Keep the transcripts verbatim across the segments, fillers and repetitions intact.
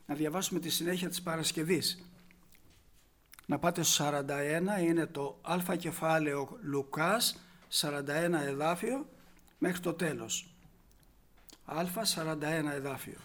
να διαβάσουμε τη συνέχεια της Παρασκευής. Να πάτε στο σαράντα ένα, είναι το α κεφάλαιο Λουκάς, σαράντα ένα εδάφιο, μέχρι το τέλος. Α, σαράντα ένα εδάφιο.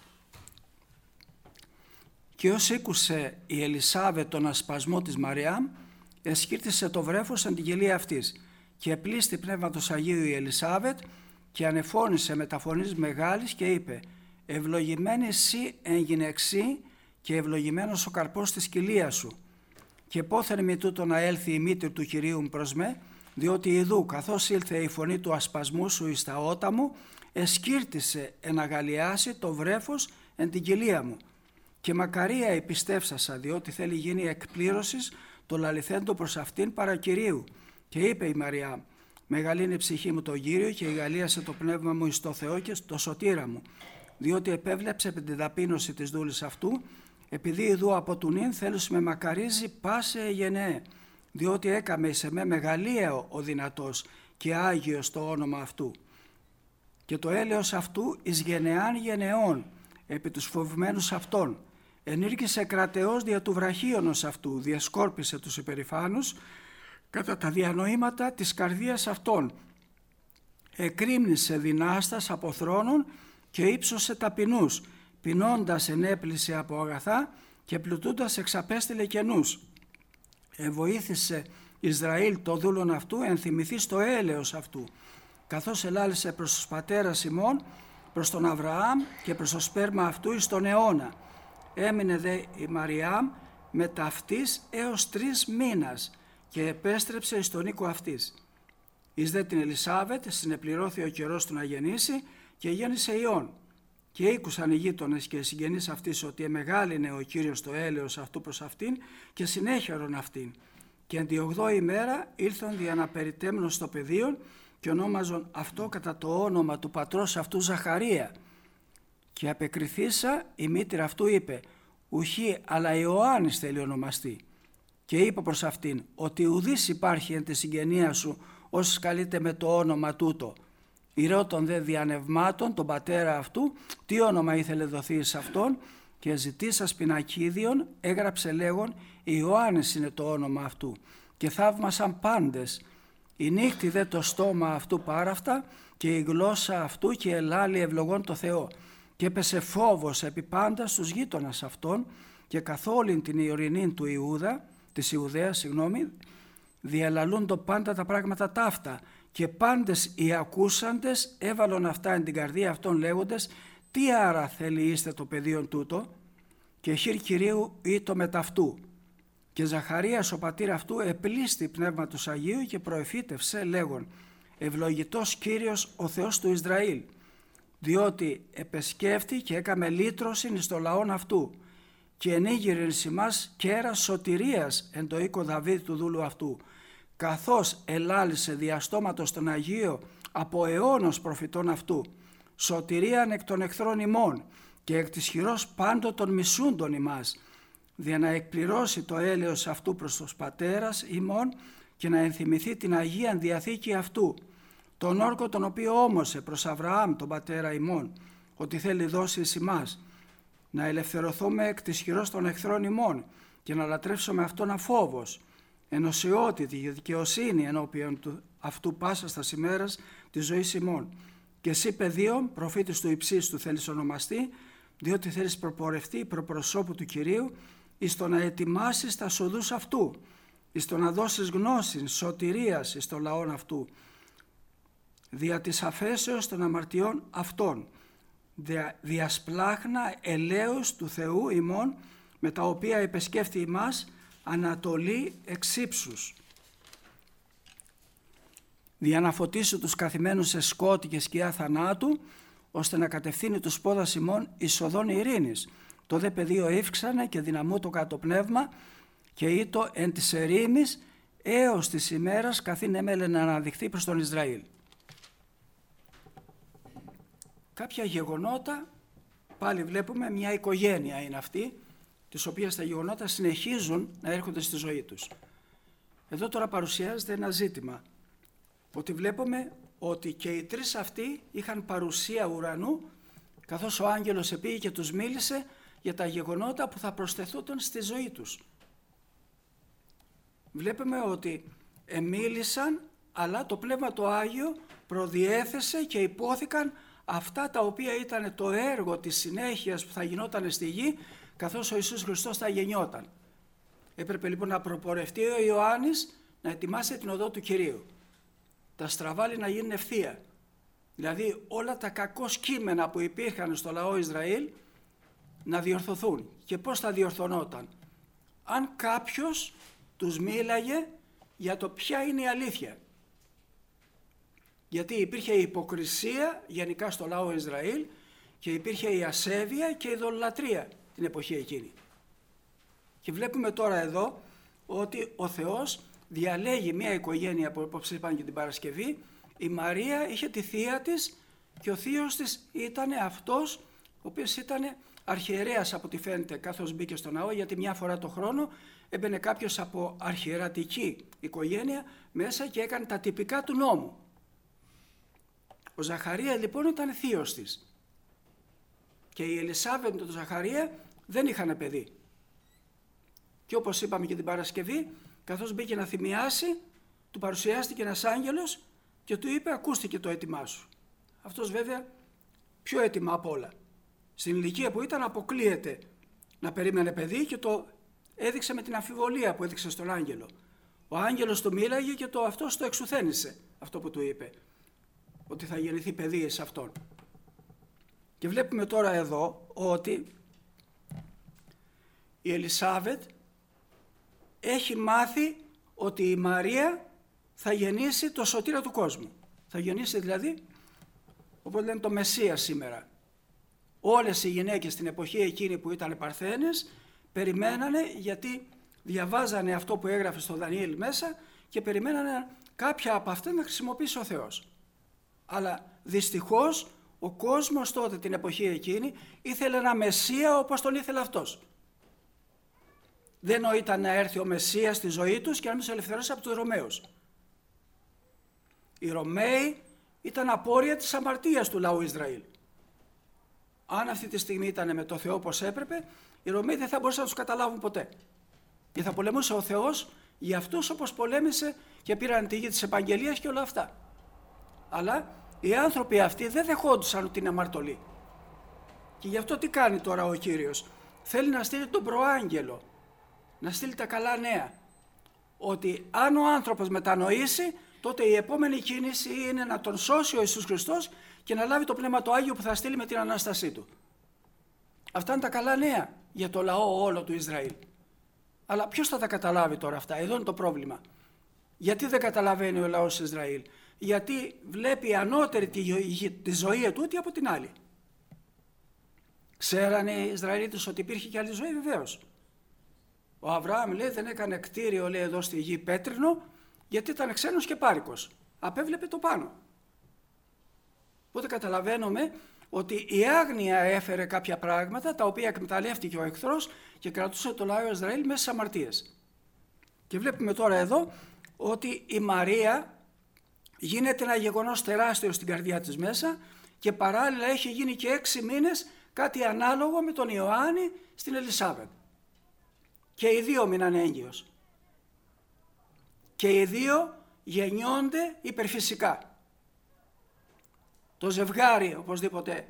«Και ως ήκουσε η Ελισάβετ τον ασπασμό της Μαριάμ, εσκύρτησε το βρέφος εν την κοιλία αυτής, και επλήστη πνεύματος Αγίου η Ελισάβετ και ανεφώνησε με τα φωνής μεγάλης και είπε: «Ευλογημένη εσύ εν γυναιξή και ευλογημένος ο καρπός της κοιλίας σου. Και πόθεν μη τούτο να έλθει η μήτρη του Κυρίου μου προς με, διότι ιδού καθώς ήλθε η φωνή του ασπασμού σου εις τα ότα μου, εσκύρτησε εν αγαλιάσει το βρέφος εν την κοιλία μου. Και μακαρία επιστεύσασα, διότι θέλει γίνει εκπλήρωσης το λαληθέντο προς αυτήν παρά Κυρίου. Και είπε η Μαριά: Μεγαλύνει η ψυχή μου το Κύριο και εγαλίασε το πνεύμα μου εις το Θεό και το σωτήρα μου, διότι επέβλεψε την ταπείνωση της δούλης αυτού, επειδή ειδού από του νυν θέλους με μακαρίζει πάσε γενναίε, διότι έκαμε εις εμέ μεγαλείο ο δυνατός και Άγιος το όνομα αυτού. Και το έλεος αυτού εις γενεάν γενεών, επί τους φοβμένους αυτών. Ενήργησε κρατεώς δια του βραχίωνος αυτού, διασκόρπισε τους υπερηφάνους κατά τα διανοήματα της καρδίας αυτών. Εκρήμνησε δυνάστας από θρόνων και ύψωσε ταπεινούς, πεινώντας ενέπλησε από αγαθά και πλουτούντας εξαπέστειλε κενούς. Εβοήθησε Ισραήλ το δούλον αυτού, ενθυμηθεί στο έλεος αυτού, καθώς ελάλησε προς τους πατέρας ημών, προς τον Αβραάμ και προς το σπέρμα αυτού εις τον αιώνα. Έμεινε δε η Μαριάμ με ταυτής έως τρεις μήνας και επέστρεψε εις τον οίκο αυτής. Εις δε την Ελισάβετ συνεπληρώθη ο καιρός του να γεννήσει και γέννησε ιών. Και ήκουσαν οι γείτονες και οι συγγενείς αυτής ότι εμεγάλυνε ο Κύριος το έλεος αυτού προς αυτήν και συνέχερον αυτήν. Και εν τη ογδόη ημέρα ήλθον δια να περιτέμνουν στο πεδίο και ονόμαζον αυτό κατά το όνομα του πατρός αυτού Ζαχαρία. Και απεκριθήσα η μήτηρα αυτού είπε: Ουχή, αλλά Ιωάννης θέλει ονομαστεί. Και είπε προς αυτήν ότι ουδής υπάρχει εν τη συγγενεία σου όσοι καλείται με το όνομα τούτο. Ηρώτων δε διανευμάτων τον πατέρα αυτού τι όνομα ήθελε δοθεί σε αυτόν, και ζητήσας πινακίδιον έγραψε λέγον Ιωάννης είναι το όνομα αυτού, και θαύμασαν πάντες. Η νύχτη δε το στόμα αυτού πάραφτα και η γλώσσα αυτού και ελάλη ευλογών το Θεό, και έπεσε φόβος επί πάντα στους γείτονας αυτών, και καθ' όλην την ιορεινήν του Ιούδα, της Ιουδαίας, συγγνώμη, διαλαλούντο πάντα τα πράγματα ταύτα, και πάντες οι ακούσαντες έβαλον αυτά εν την καρδία αυτών λέγοντες τι άρα θέλει είστε το παιδίον τούτο, και χείρ Κυρίου ήτο μετ' αυτού. Και Ζαχαρίας ο πατήρ αυτού επλήστη πνεύματος Αγίου και προεφήτευσε λέγον ευλογητός Κύριος ο Θεός του Ισραήλ, διότι επεσκέφτη και έκαμε λύτρωσιν εις το λαόν αυτού και ενήγηρεν εις ημάς κέρας σωτηρίας εν το οίκο Δαβίδ του δούλου αυτού, καθώς ελάλησε διαστόματος τον Αγίο από αιώνος προφητών αυτού, σωτηρίαν εκ των εχθρών ημών και εκ της χειρός πάντων μισούντων ημάς, δια να εκπληρώσει το έλεος αυτού προς τους πατέρας ημών και να ενθυμηθεί την Αγίαν Διαθήκη αυτού, τον όρκο τον οποίο όμωσε προς Αβραάμ τον πατέρα ημών, ότι θέλει δώσει εις ημάς, να ελευθερωθούμε εκ της χειρός των εχθρών ημών και να λατρεύσουμε αυτόν αφόβος, ενωσιότητα και δικαιοσύνη ενώπιον του αυτού πάσα στα ημέρας της ζωής ημών. Και εσύ παιδίον, προφήτης του υψίστου θέλεις ονομαστεί, διότι θέλεις προπορευτεί προπροσώπου του Κυρίου, εις το να ετοιμάσεις τα σοδούς αυτού, εις το να δώσεις γνώση, σωτηρίας εις το λαόν αυτού, δια της αφέσεως των αμαρτιών αυτών, δια, διασπλάχνα ελέους του Θεού ημών, με τα οποία επεσκέφθη ημάς ανατολή εξύψους. Δια να φωτίσει τους καθημένους σε σκότη και σκιά θανάτου, ώστε να κατευθύνει τους πόδας ημών εις οδόν ειρήνης. Το δε πεδίο ύφξανε και δυναμούτο κάτω πνεύμα και ήτο εν της ερήμης έως της ημέρας καθήν έμελε να αναδειχθεί προς τον Ισραήλ. Κάποια γεγονότα, πάλι βλέπουμε μια οικογένεια είναι αυτή, τις οποίες τα γεγονότα συνεχίζουν να έρχονται στη ζωή τους. Εδώ τώρα παρουσιάζεται ένα ζήτημα, ότι βλέπουμε ότι και οι τρεις αυτοί είχαν παρουσία ουρανού, καθώς ο άγγελος επήγε και τους μίλησε για τα γεγονότα που θα προσθεθούν στη ζωή τους. Βλέπουμε ότι εμίλησαν, αλλά το Πνεύμα το Άγιο προδιέθεσε και υπόθηκαν αυτά τα οποία ήταν το έργο της συνέχειας που θα γινόταν στη γη, καθώς ο Ιησούς Χριστός θα γεννιόταν. Έπρεπε λοιπόν να προπορευτεί ο Ιωάννης να ετοιμάσει την οδό του Κυρίου. Τα στραβάλη να γίνουν ευθεία. Δηλαδή όλα τα κακό κείμενα που υπήρχαν στο λαό Ισραήλ να διορθωθούν. Και πώς θα διορθωνόταν? Αν κάποιος τους μίλαγε για το ποια είναι η αλήθεια. Γιατί υπήρχε η υποκρισία γενικά στο λαό Ισραήλ και υπήρχε η ασέβεια και η ειδωλολατρία την εποχή εκείνη. Και βλέπουμε τώρα εδώ ότι ο Θεός διαλέγει μια οικογένεια που όπως είπαν και την Παρασκευή. Η Μαρία είχε τη θεία της και ο θείος της ήταν αυτός ο οποίος ήταν αρχιερέας από ό,τι φαίνεται καθώς μπήκε στο ναό, γιατί μια φορά το χρόνο έμπαινε κάποιος από αρχιερατική οικογένεια μέσα και έκανε τα τυπικά του νόμου. Ο Ζαχαρία λοιπόν ήταν θείος της και η Ελισάβετ με τον Ζαχαρία δεν είχαν παιδί. Και όπως είπαμε και την Παρασκευή, καθώς μπήκε να θυμιάσει, του παρουσιάστηκε ένας άγγελος και του είπε ακούστηκε το αίτημά σου. Αυτός βέβαια πιο έτοιμα απ' όλα. Στην ηλικία που ήταν αποκλείεται να περίμενε παιδί και το έδειξε με την αμφιβολία που έδειξε στον άγγελο. Ο άγγελος του μίλαγε και το αυτός το εξουθένησε αυτό που του είπε, ότι θα γεννηθεί παιδί σε αυτόν. Και βλέπουμε τώρα εδώ ότι η Ελισάβετ έχει μάθει ότι η Μαρία θα γεννήσει το σωτήρα του κόσμου. Θα γεννήσει δηλαδή, όπως λένε, το Μεσσία σήμερα. Όλες οι γυναίκες στην εποχή εκείνη που ήταν παρθένες περιμένανε, γιατί διαβάζανε αυτό που έγραφε στο Δανιήλ μέσα και περιμένανε κάποια από αυτά να χρησιμοποιήσει ο Θεός. Αλλά δυστυχώς ο κόσμος τότε την εποχή εκείνη ήθελε ένα Μεσσία όπως τον ήθελε αυτός. Δεν νοήταν να έρθει ο Μεσσίας στη ζωή τους και να μην τους ελευθερώσει από τους Ρωμαίους. Οι Ρωμαίοι ήταν απόρρια της αμαρτίας του λαού Ισραήλ. Αν αυτή τη στιγμή ήταν με το Θεό όπως έπρεπε, οι Ρωμαίοι δεν θα μπορούσαν να τους καταλάβουν ποτέ. Και θα πολεμούσε ο Θεός για αυτούς όπως πολέμησε και πήραν τη γη της επαγγελίας και όλα αυτά. Αλλά οι άνθρωποι αυτοί δεν δεχόντουσαν ότι είναι αμαρτωλοί. Και γι' αυτό τι κάνει τώρα ο Κύριος? Θέλει να στείλει τον προάγγελο, να στείλει τα καλά νέα. Ότι αν ο άνθρωπος μετανοήσει, τότε η επόμενη κίνηση είναι να τον σώσει ο Ιησούς Χριστός και να λάβει το Πνεύμα το Άγιο που θα στείλει με την Ανάστασή του. Αυτά είναι τα καλά νέα για το λαό όλο του Ισραήλ. Αλλά ποιος θα τα καταλάβει τώρα αυτά? Εδώ είναι το πρόβλημα. Γιατί δεν καταλαβαίνει ο λαός Ισραήλ? Γιατί βλέπει ανώτερη τη, τη ζωή ετούτη από την άλλη. Ξέρανε οι Ισραηλίτες ότι υπήρχε και άλλη ζωή? Βεβαίως. Ο Αβραάμ λέει δεν έκανε κτίριο, λέει, εδώ στη γη πέτρινο, γιατί ήταν ξένος και πάρικος. Απέβλεπε το πάνω. Οπότε καταλαβαίνουμε ότι η άγνοια έφερε κάποια πράγματα τα οποία εκμεταλλεύτηκε ο εχθρός και κρατούσε το λαό Ισραήλ μέσα στις αμαρτίες. Και βλέπουμε τώρα εδώ ότι η Μαρία γίνεται ένα γεγονός τεράστιο στην καρδιά της μέσα και παράλληλα έχει γίνει και έξι μήνες κάτι ανάλογο με τον Ιωάννη στην Ελισάβετ. Και οι δύο μείνανε έγκυος. Και οι δύο γεννιόνται υπερφυσικά. Το ζευγάρι οπωσδήποτε,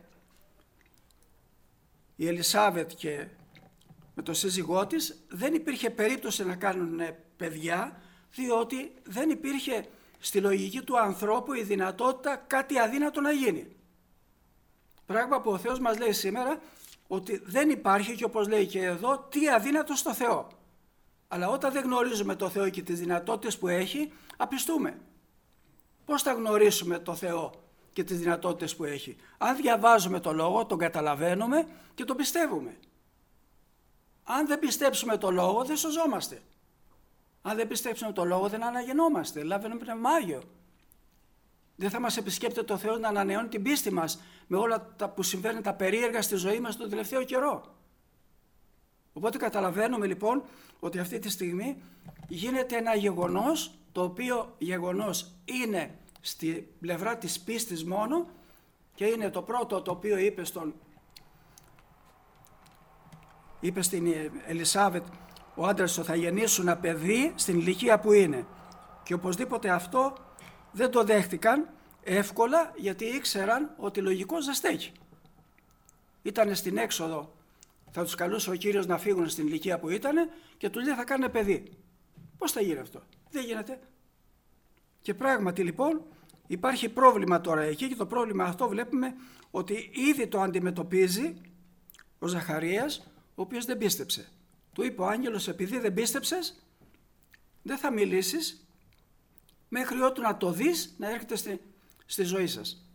η Ελισάβετ και με το σύζυγό της, δεν υπήρχε περίπτωση να κάνουν παιδιά, διότι δεν υπήρχε στη λογική του ανθρώπου η δυνατότητα κάτι αδύνατο να γίνει. Πράγμα που ο Θεός μας λέει σήμερα ότι δεν υπάρχει, και όπως λέει και εδώ, τι αδύνατο στο Θεό. Αλλά όταν δεν γνωρίζουμε το Θεό και τις δυνατότητες που έχει, απιστούμε. Πώς θα γνωρίσουμε το Θεό και τις δυνατότητες που έχει? Αν διαβάζουμε το Λόγο, τον καταλαβαίνουμε και τον πιστεύουμε. Αν δεν πιστέψουμε το Λόγο, δεν σωζόμαστε. Αν δεν πιστέψουμε το Λόγο, δεν αναγεννόμαστε. Λάβαινε Πνεύμα Άγιο. Δεν θα μας επισκέπτεται το Θεός να ανανεώνει την πίστη μας με όλα τα που συμβαίνουν τα περίεργα στη ζωή μας τον τελευταίο καιρό. Οπότε καταλαβαίνουμε λοιπόν ότι αυτή τη στιγμή γίνεται ένα γεγονός, το οποίο γεγονός είναι στη πλευρά της πίστης μόνο, και είναι το πρώτο το οποίο είπε στον είπε στην Ελισάβετ ο άντρας του θα γεννήσουν ένα παιδί στην ηλικία που είναι. Και οπωσδήποτε αυτό δεν το δέχτηκαν εύκολα, γιατί ήξεραν ότι λογικός δεν στέκει. Ήτανε στην έξοδο, θα τους καλούσε ο Κύριος να φύγουν στην ηλικία που ήτανε και του λέει θα κάνουν παιδί. Πώς θα γίνει αυτό? Δεν γίνεται. Και πράγματι λοιπόν υπάρχει πρόβλημα τώρα εκεί, και το πρόβλημα αυτό βλέπουμε ότι ήδη το αντιμετωπίζει ο Ζαχαρίας, ο οποίος δεν πίστεψε. Του είπε ο άγγελος, επειδή δεν πίστεψες δεν θα μιλήσεις μέχρι ότου να το δεις να έρχεται στη, στη ζωή σας.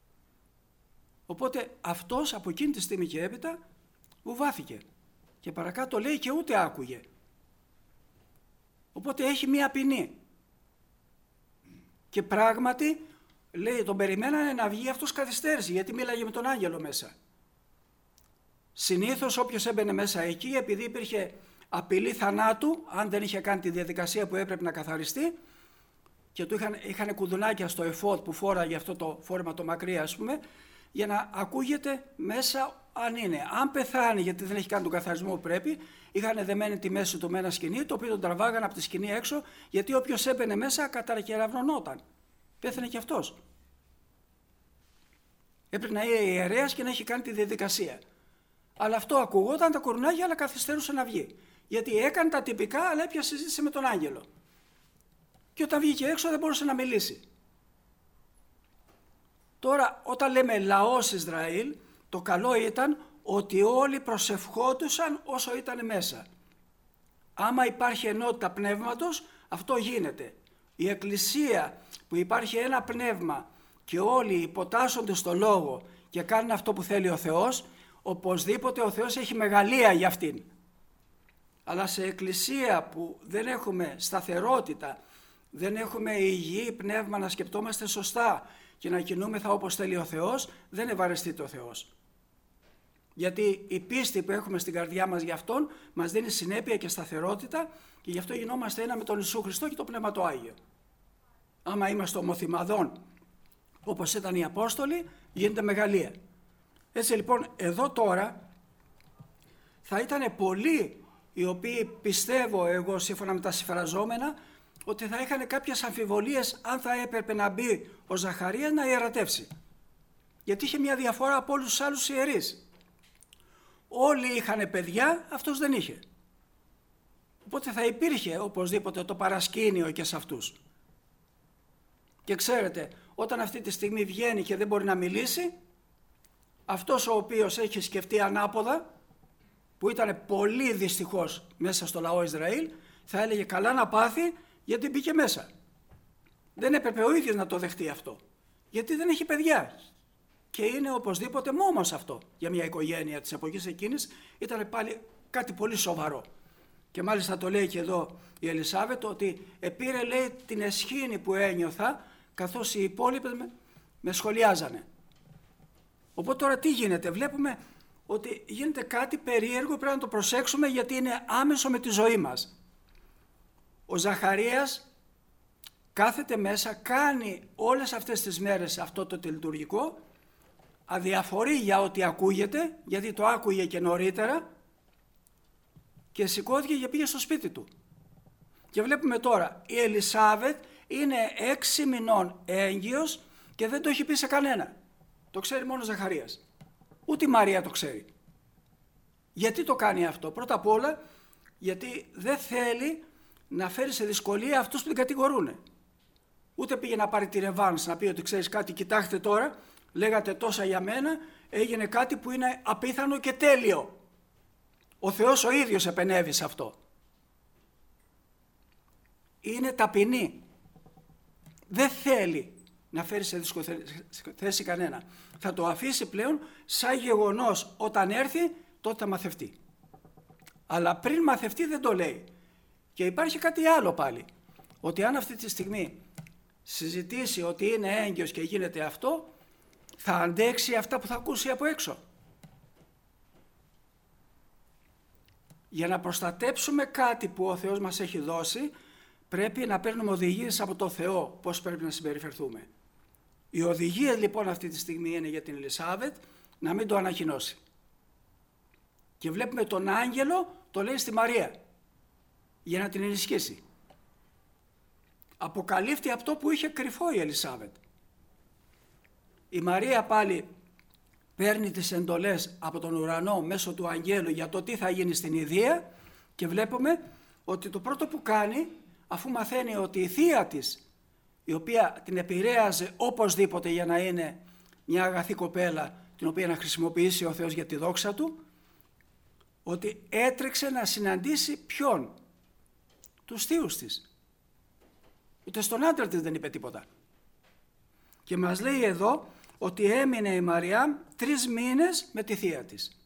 Οπότε αυτός από εκείνη τη στιγμή και έπειτα βουβάθηκε και παρακάτω λέει και ούτε άκουγε. Οπότε έχει μία ποινή. Και πράγματι λέει τον περιμένανε να βγει, αυτός καθυστέρησε γιατί μίλαγε με τον άγγελο μέσα. Συνήθως όποιος έμπαινε μέσα εκεί, επειδή υπήρχε απειλή θανάτου αν δεν είχε κάνει τη διαδικασία που έπρεπε να καθαριστεί, και του είχαν, είχαν κουδουνάκια στο εφόδ που φόραγε αυτό το φόρμα το μακρύ ας πούμε, για να ακούγεται μέσα αν είναι. Αν πεθάνει γιατί δεν έχει κάνει τον καθαρισμό που πρέπει, είχαν δεμένη τη μέση του με ένα σκοινί, το οποίο τον τραβάγαν από τη σκοινή έξω, γιατί όποιος έμπαινε μέσα καταρακεραυνωνόταν. Πέθανε και αυτός. Έπρεπε να είναι ιερέας και να έχει κάνει τη διαδικασία. Αλλά αυτό ακουγόταν τα κορουνάκια, αλλά καθυστερούσε να βγει. Γιατί έκανε τα τυπικά, αλλά έπιασε συζήτηση με τον άγγελο. Και όταν βγήκε έξω δεν μπορούσε να μιλήσει. Τώρα όταν λέμε λαός Ισραήλ, το καλό ήταν ότι όλοι προσευχόντουσαν όσο ήταν μέσα. Άμα υπάρχει ενότητα πνεύματος, αυτό γίνεται. Η Εκκλησία που υπάρχει ένα πνεύμα και όλοι υποτάσσονται στο λόγο και κάνουν αυτό που θέλει ο Θεός, οπωσδήποτε ο Θεός έχει μεγαλεία για αυτήν. Αλλά σε εκκλησία που δεν έχουμε σταθερότητα, δεν έχουμε υγιή πνεύμα να σκεπτόμαστε σωστά και να κινούμεθα όπως θέλει ο Θεός, δεν ευαρεστείται ο Θεός. Γιατί η πίστη που έχουμε στην καρδιά μας για Αυτόν μας δίνει συνέπεια και σταθερότητα, και γι' αυτό γινόμαστε ένα με τον Ιησού Χριστό και το Πνεύμα το Άγιο. Άμα είμαστε ομοθυμαδών όπως ήταν οι Απόστολοι, γίνεται μεγαλεία. Έτσι λοιπόν εδώ τώρα θα ήταν πολλοί οι οποίοι, πιστεύω εγώ σύμφωνα με τα συμφραζόμενα, ότι θα είχαν κάποιες αμφιβολίες αν θα έπρεπε να μπει ο Ζαχαρίας να ιερατεύσει. Γιατί είχε μια διαφορά από όλους τους άλλους ιερείς. Όλοι είχαν παιδιά, αυτός δεν είχε. Οπότε θα υπήρχε οπωσδήποτε το παρασκήνιο και σε αυτούς. Και ξέρετε, όταν αυτή τη στιγμή βγαίνει και δεν μπορεί να μιλήσει, αυτός ο οποίος έχει σκεφτεί ανάποδα, που ήταν πολύ δυστυχώς μέσα στο λαό Ισραήλ, θα έλεγε καλά να πάθει γιατί μπήκε μέσα. Δεν έπρεπε ο ίδιος να το δεχτεί αυτό, γιατί δεν έχει παιδιά. Και είναι οπωσδήποτε μόμος αυτό για μια οικογένεια της εποχής εκείνης, ήταν πάλι κάτι πολύ σοβαρό. Και μάλιστα το λέει και εδώ η Ελισάβετ, ότι επήρε λέει την εσχήνη που ένιωθα, καθώς οι υπόλοιποι με, με σχολιάζανε. Οπότε τώρα τι γίνεται? Βλέπουμε ότι γίνεται κάτι περίεργο, πρέπει να το προσέξουμε γιατί είναι άμεσο με τη ζωή μας. Ο Ζαχαρίας κάθεται μέσα, κάνει όλες αυτές τις μέρες αυτό το τελειτουργικό, αδιαφορεί για ό,τι ακούγεται, γιατί το άκουγε και νωρίτερα, και σηκώθηκε και πήγε στο σπίτι του. Και βλέπουμε τώρα, η Ελισάβετ είναι έξι μηνών έγκυος και δεν το έχει πει σε κανένα. Το ξέρει μόνο ο Ζαχαρίας. Ούτε η Μαρία το ξέρει. Γιατί το κάνει αυτό? Πρώτα απ' όλα γιατί δεν θέλει να φέρει σε δυσκολία αυτούς που την κατηγορούν. Ούτε πήγε να πάρει τη ρεβάνς, να πει ότι ξέρεις κάτι, κοιτάξτε τώρα, λέγατε τόσα για μένα, έγινε κάτι που είναι απίθανο και τέλειο. Ο Θεός ο ίδιος επενέβη σε αυτό. Είναι ταπεινή. Δεν θέλει να φέρει σε δύσκολη θέση κανένα. Θα το αφήσει πλέον σαν γεγονός, όταν έρθει τότε θα μαθευτεί. Αλλά πριν μαθευτεί δεν το λέει. Και υπάρχει κάτι άλλο πάλι, ότι αν αυτή τη στιγμή συζητήσει ότι είναι έγκυος και γίνεται αυτό, θα αντέξει αυτά που θα ακούσει από έξω. Για να προστατέψουμε κάτι που ο Θεός μας έχει δώσει, πρέπει να παίρνουμε οδηγίες από το Θεό πώς πρέπει να συμπεριφερθούμε. Η οδηγία λοιπόν αυτή τη στιγμή είναι για την Ελισάβετ να μην το ανακοινώσει. Και βλέπουμε τον άγγελο, το λέει στη Μαρία, για να την ενισχύσει. Αποκαλύπτει αυτό που είχε κρυφό η Ελισάβετ. Η Μαρία πάλι παίρνει τις εντολές από τον ουρανό μέσω του αγγέλου για το τι θα γίνει στην Ιδία και βλέπουμε ότι το πρώτο που κάνει, αφού μαθαίνει ότι η θεία της, η οποία την επηρέαζε οπωσδήποτε για να είναι μια αγαθή κοπέλα την οποία να χρησιμοποιήσει ο Θεός για τη δόξα του, ότι έτρεξε να συναντήσει ποιον? Τους θείους της. Ούτε στον άντρα της δεν είπε τίποτα. Και μας λέει εδώ ότι έμεινε η Μαριά τρεις μήνες με τη θεία της.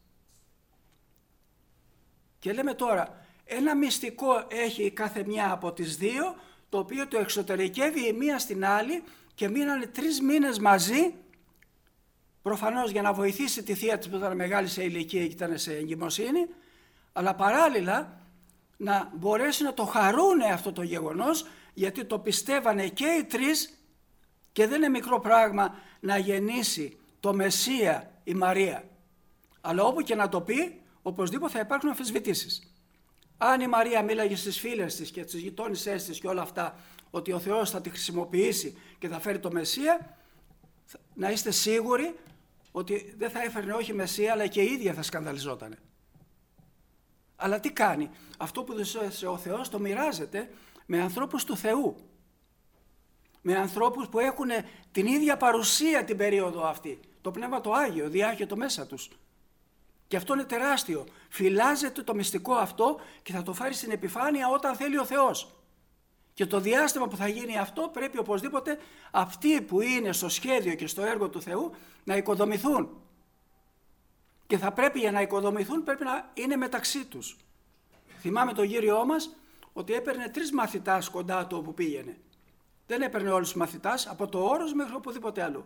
Και λέμε τώρα, ένα μυστικό έχει κάθε μια από τις δύο, το οποίο το εξωτερικεύει η μία στην άλλη και μείνανε τρεις μήνες μαζί, προφανώς για να βοηθήσει τη θεία της που ήταν μεγάλη σε ηλικία και ήταν σε εγκυμοσύνη, αλλά παράλληλα να μπορέσει να το χαρούνε αυτό το γεγονός, γιατί το πιστεύανε και οι τρεις και δεν είναι μικρό πράγμα να γεννήσει το Μεσσία η Μαρία. Αλλά όπου και να το πει, οπωσδήποτε θα υπάρχουν αμφισβητήσεις. Αν η Μαρία μίλαγε στις φίλες της και στις γειτόνισσές της και όλα αυτά, ότι ο Θεός θα τη χρησιμοποιήσει και θα φέρει το Μεσσία, να είστε σίγουροι ότι δεν θα έφερνε όχι Μεσσία, αλλά και η ίδια θα σκανδαλιζότανε. Αλλά τι κάνει? Αυτό που δώσε ο Θεός το μοιράζεται με ανθρώπους του Θεού. Με ανθρώπους που έχουν την ίδια παρουσία την περίοδο αυτή. Το Πνεύμα το Άγιο διάχυτο μέσα τους. Και αυτό είναι τεράστιο. Φυλάζεται το μυστικό αυτό και θα το φέρει στην επιφάνεια όταν θέλει ο Θεός. Και το διάστημα που θα γίνει αυτό πρέπει οπωσδήποτε αυτοί που είναι στο σχέδιο και στο έργο του Θεού να οικοδομηθούν. Και θα πρέπει για να οικοδομηθούν πρέπει να είναι μεταξύ τους. Θυμάμαι τον Κύριό μας ότι έπαιρνε τρεις μαθητάς κοντά του όπου πήγαινε. Δεν έπαιρνε όλους τους μαθητάς από το Όρος μέχρι οπουδήποτε αλλού.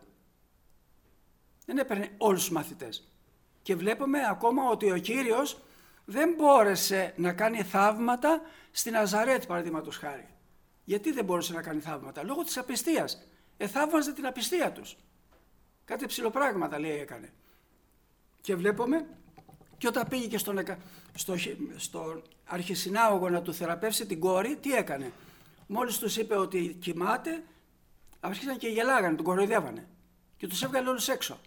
Δεν έπαιρνε όλους τους μαθητές. Και βλέπουμε ακόμα ότι ο Κύριος δεν μπόρεσε να κάνει θαύματα στην Ναζαρέτ, παραδείγματος χάρη. Γιατί δεν μπόρεσε να κάνει θαύματα? Λόγω της απιστίας. Εθαύμαζε την απιστία τους. Κάτι ψηλοπράγματα λέει έκανε. Και βλέπουμε και όταν πήγε και στον, στο, στο αρχισυνάγωγο να του θεραπεύσει την κόρη, τι έκανε? Μόλις τους είπε ότι κοιμάται, άρχισαν και γελάγανε, τον κοροϊδεύανε και τους έβγαλε όλους έξω.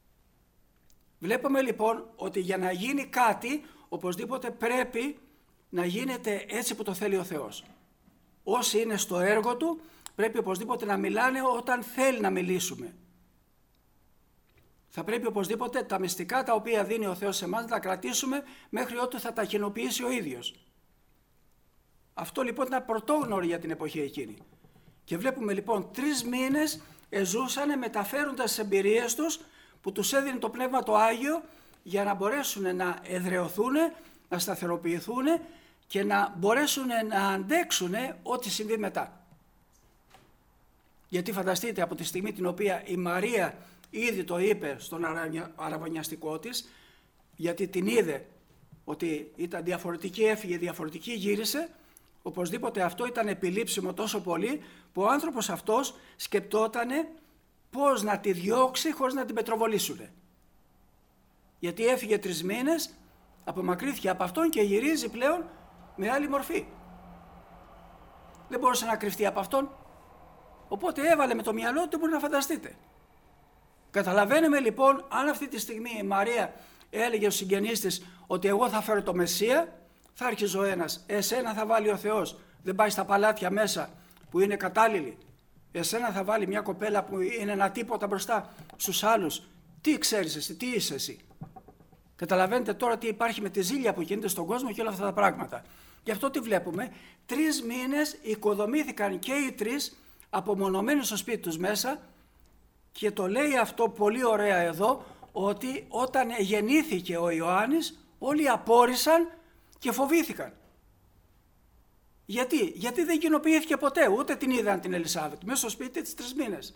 Βλέπουμε λοιπόν ότι για να γίνει κάτι, οπωσδήποτε πρέπει να γίνεται έτσι που το θέλει ο Θεός. Όσοι είναι στο έργο του, πρέπει οπωσδήποτε να μιλάνε όταν θέλει να μιλήσουμε. Θα πρέπει οπωσδήποτε τα μυστικά τα οποία δίνει ο Θεός σε εμάς να τα κρατήσουμε μέχρι ότου θα τα κοινοποιήσει ο ίδιος. Αυτό λοιπόν ήταν πρωτόγνωρο για την εποχή εκείνη. Και βλέπουμε λοιπόν τρεις μήνες εζούσανε μεταφέροντας τις εμπειρίες τους που τους έδινε το Πνεύμα το Άγιο για να μπορέσουν να εδραιωθούν, να σταθεροποιηθούν και να μπορέσουν να αντέξουν ό,τι συμβεί μετά. Γιατί φανταστείτε από τη στιγμή την οποία η Μαρία ήδη το είπε στον αραβωνιαστικό της, γιατί την είδε ότι ήταν διαφορετική, έφυγε διαφορετική, γύρισε, οπωσδήποτε αυτό ήταν επιλήψιμο τόσο πολύ που ο άνθρωπος αυτός σκεπτότανε πώς να τη διώξει χωρίς να την πετροβολήσουνε. Γιατί έφυγε τρεις μήνες, απομακρύθηκε από αυτόν και γυρίζει πλέον με άλλη μορφή. Δεν μπορούσε να κρυφτεί από αυτόν, οπότε έβαλε με το μυαλό του, μπορεί να φανταστείτε. Καταλαβαίνουμε λοιπόν, αν αυτή τη στιγμή η Μαρία έλεγε στους συγγενείς της ότι εγώ θα φέρω το Μεσσία, θα άρχιζε ο ένας, εσένα θα βάλει ο Θεός, δεν πάει στα παλάτια μέσα που είναι κατάλληλοι. Εσένα θα βάλει μια κοπέλα που είναι ένα τίποτα μπροστά στους άλλους. Τι ξέρεις εσύ, τι είσαι εσύ? Καταλαβαίνετε τώρα τι υπάρχει με τη ζήλια που γίνεται στον κόσμο και όλα αυτά τα πράγματα. Γι' αυτό τι βλέπουμε, τρεις μήνες οικοδομήθηκαν και οι τρεις απομονωμένοι στο σπίτι τους μέσα και το λέει αυτό πολύ ωραία εδώ, ότι όταν γεννήθηκε ο Ιωάννης όλοι απόρρισαν και φοβήθηκαν. Γιατί, Γιατί δεν κοινοποιήθηκε ποτέ, ούτε την είδαν την Ελισάβετ, μέσα στο σπίτι της τρεις μήνες.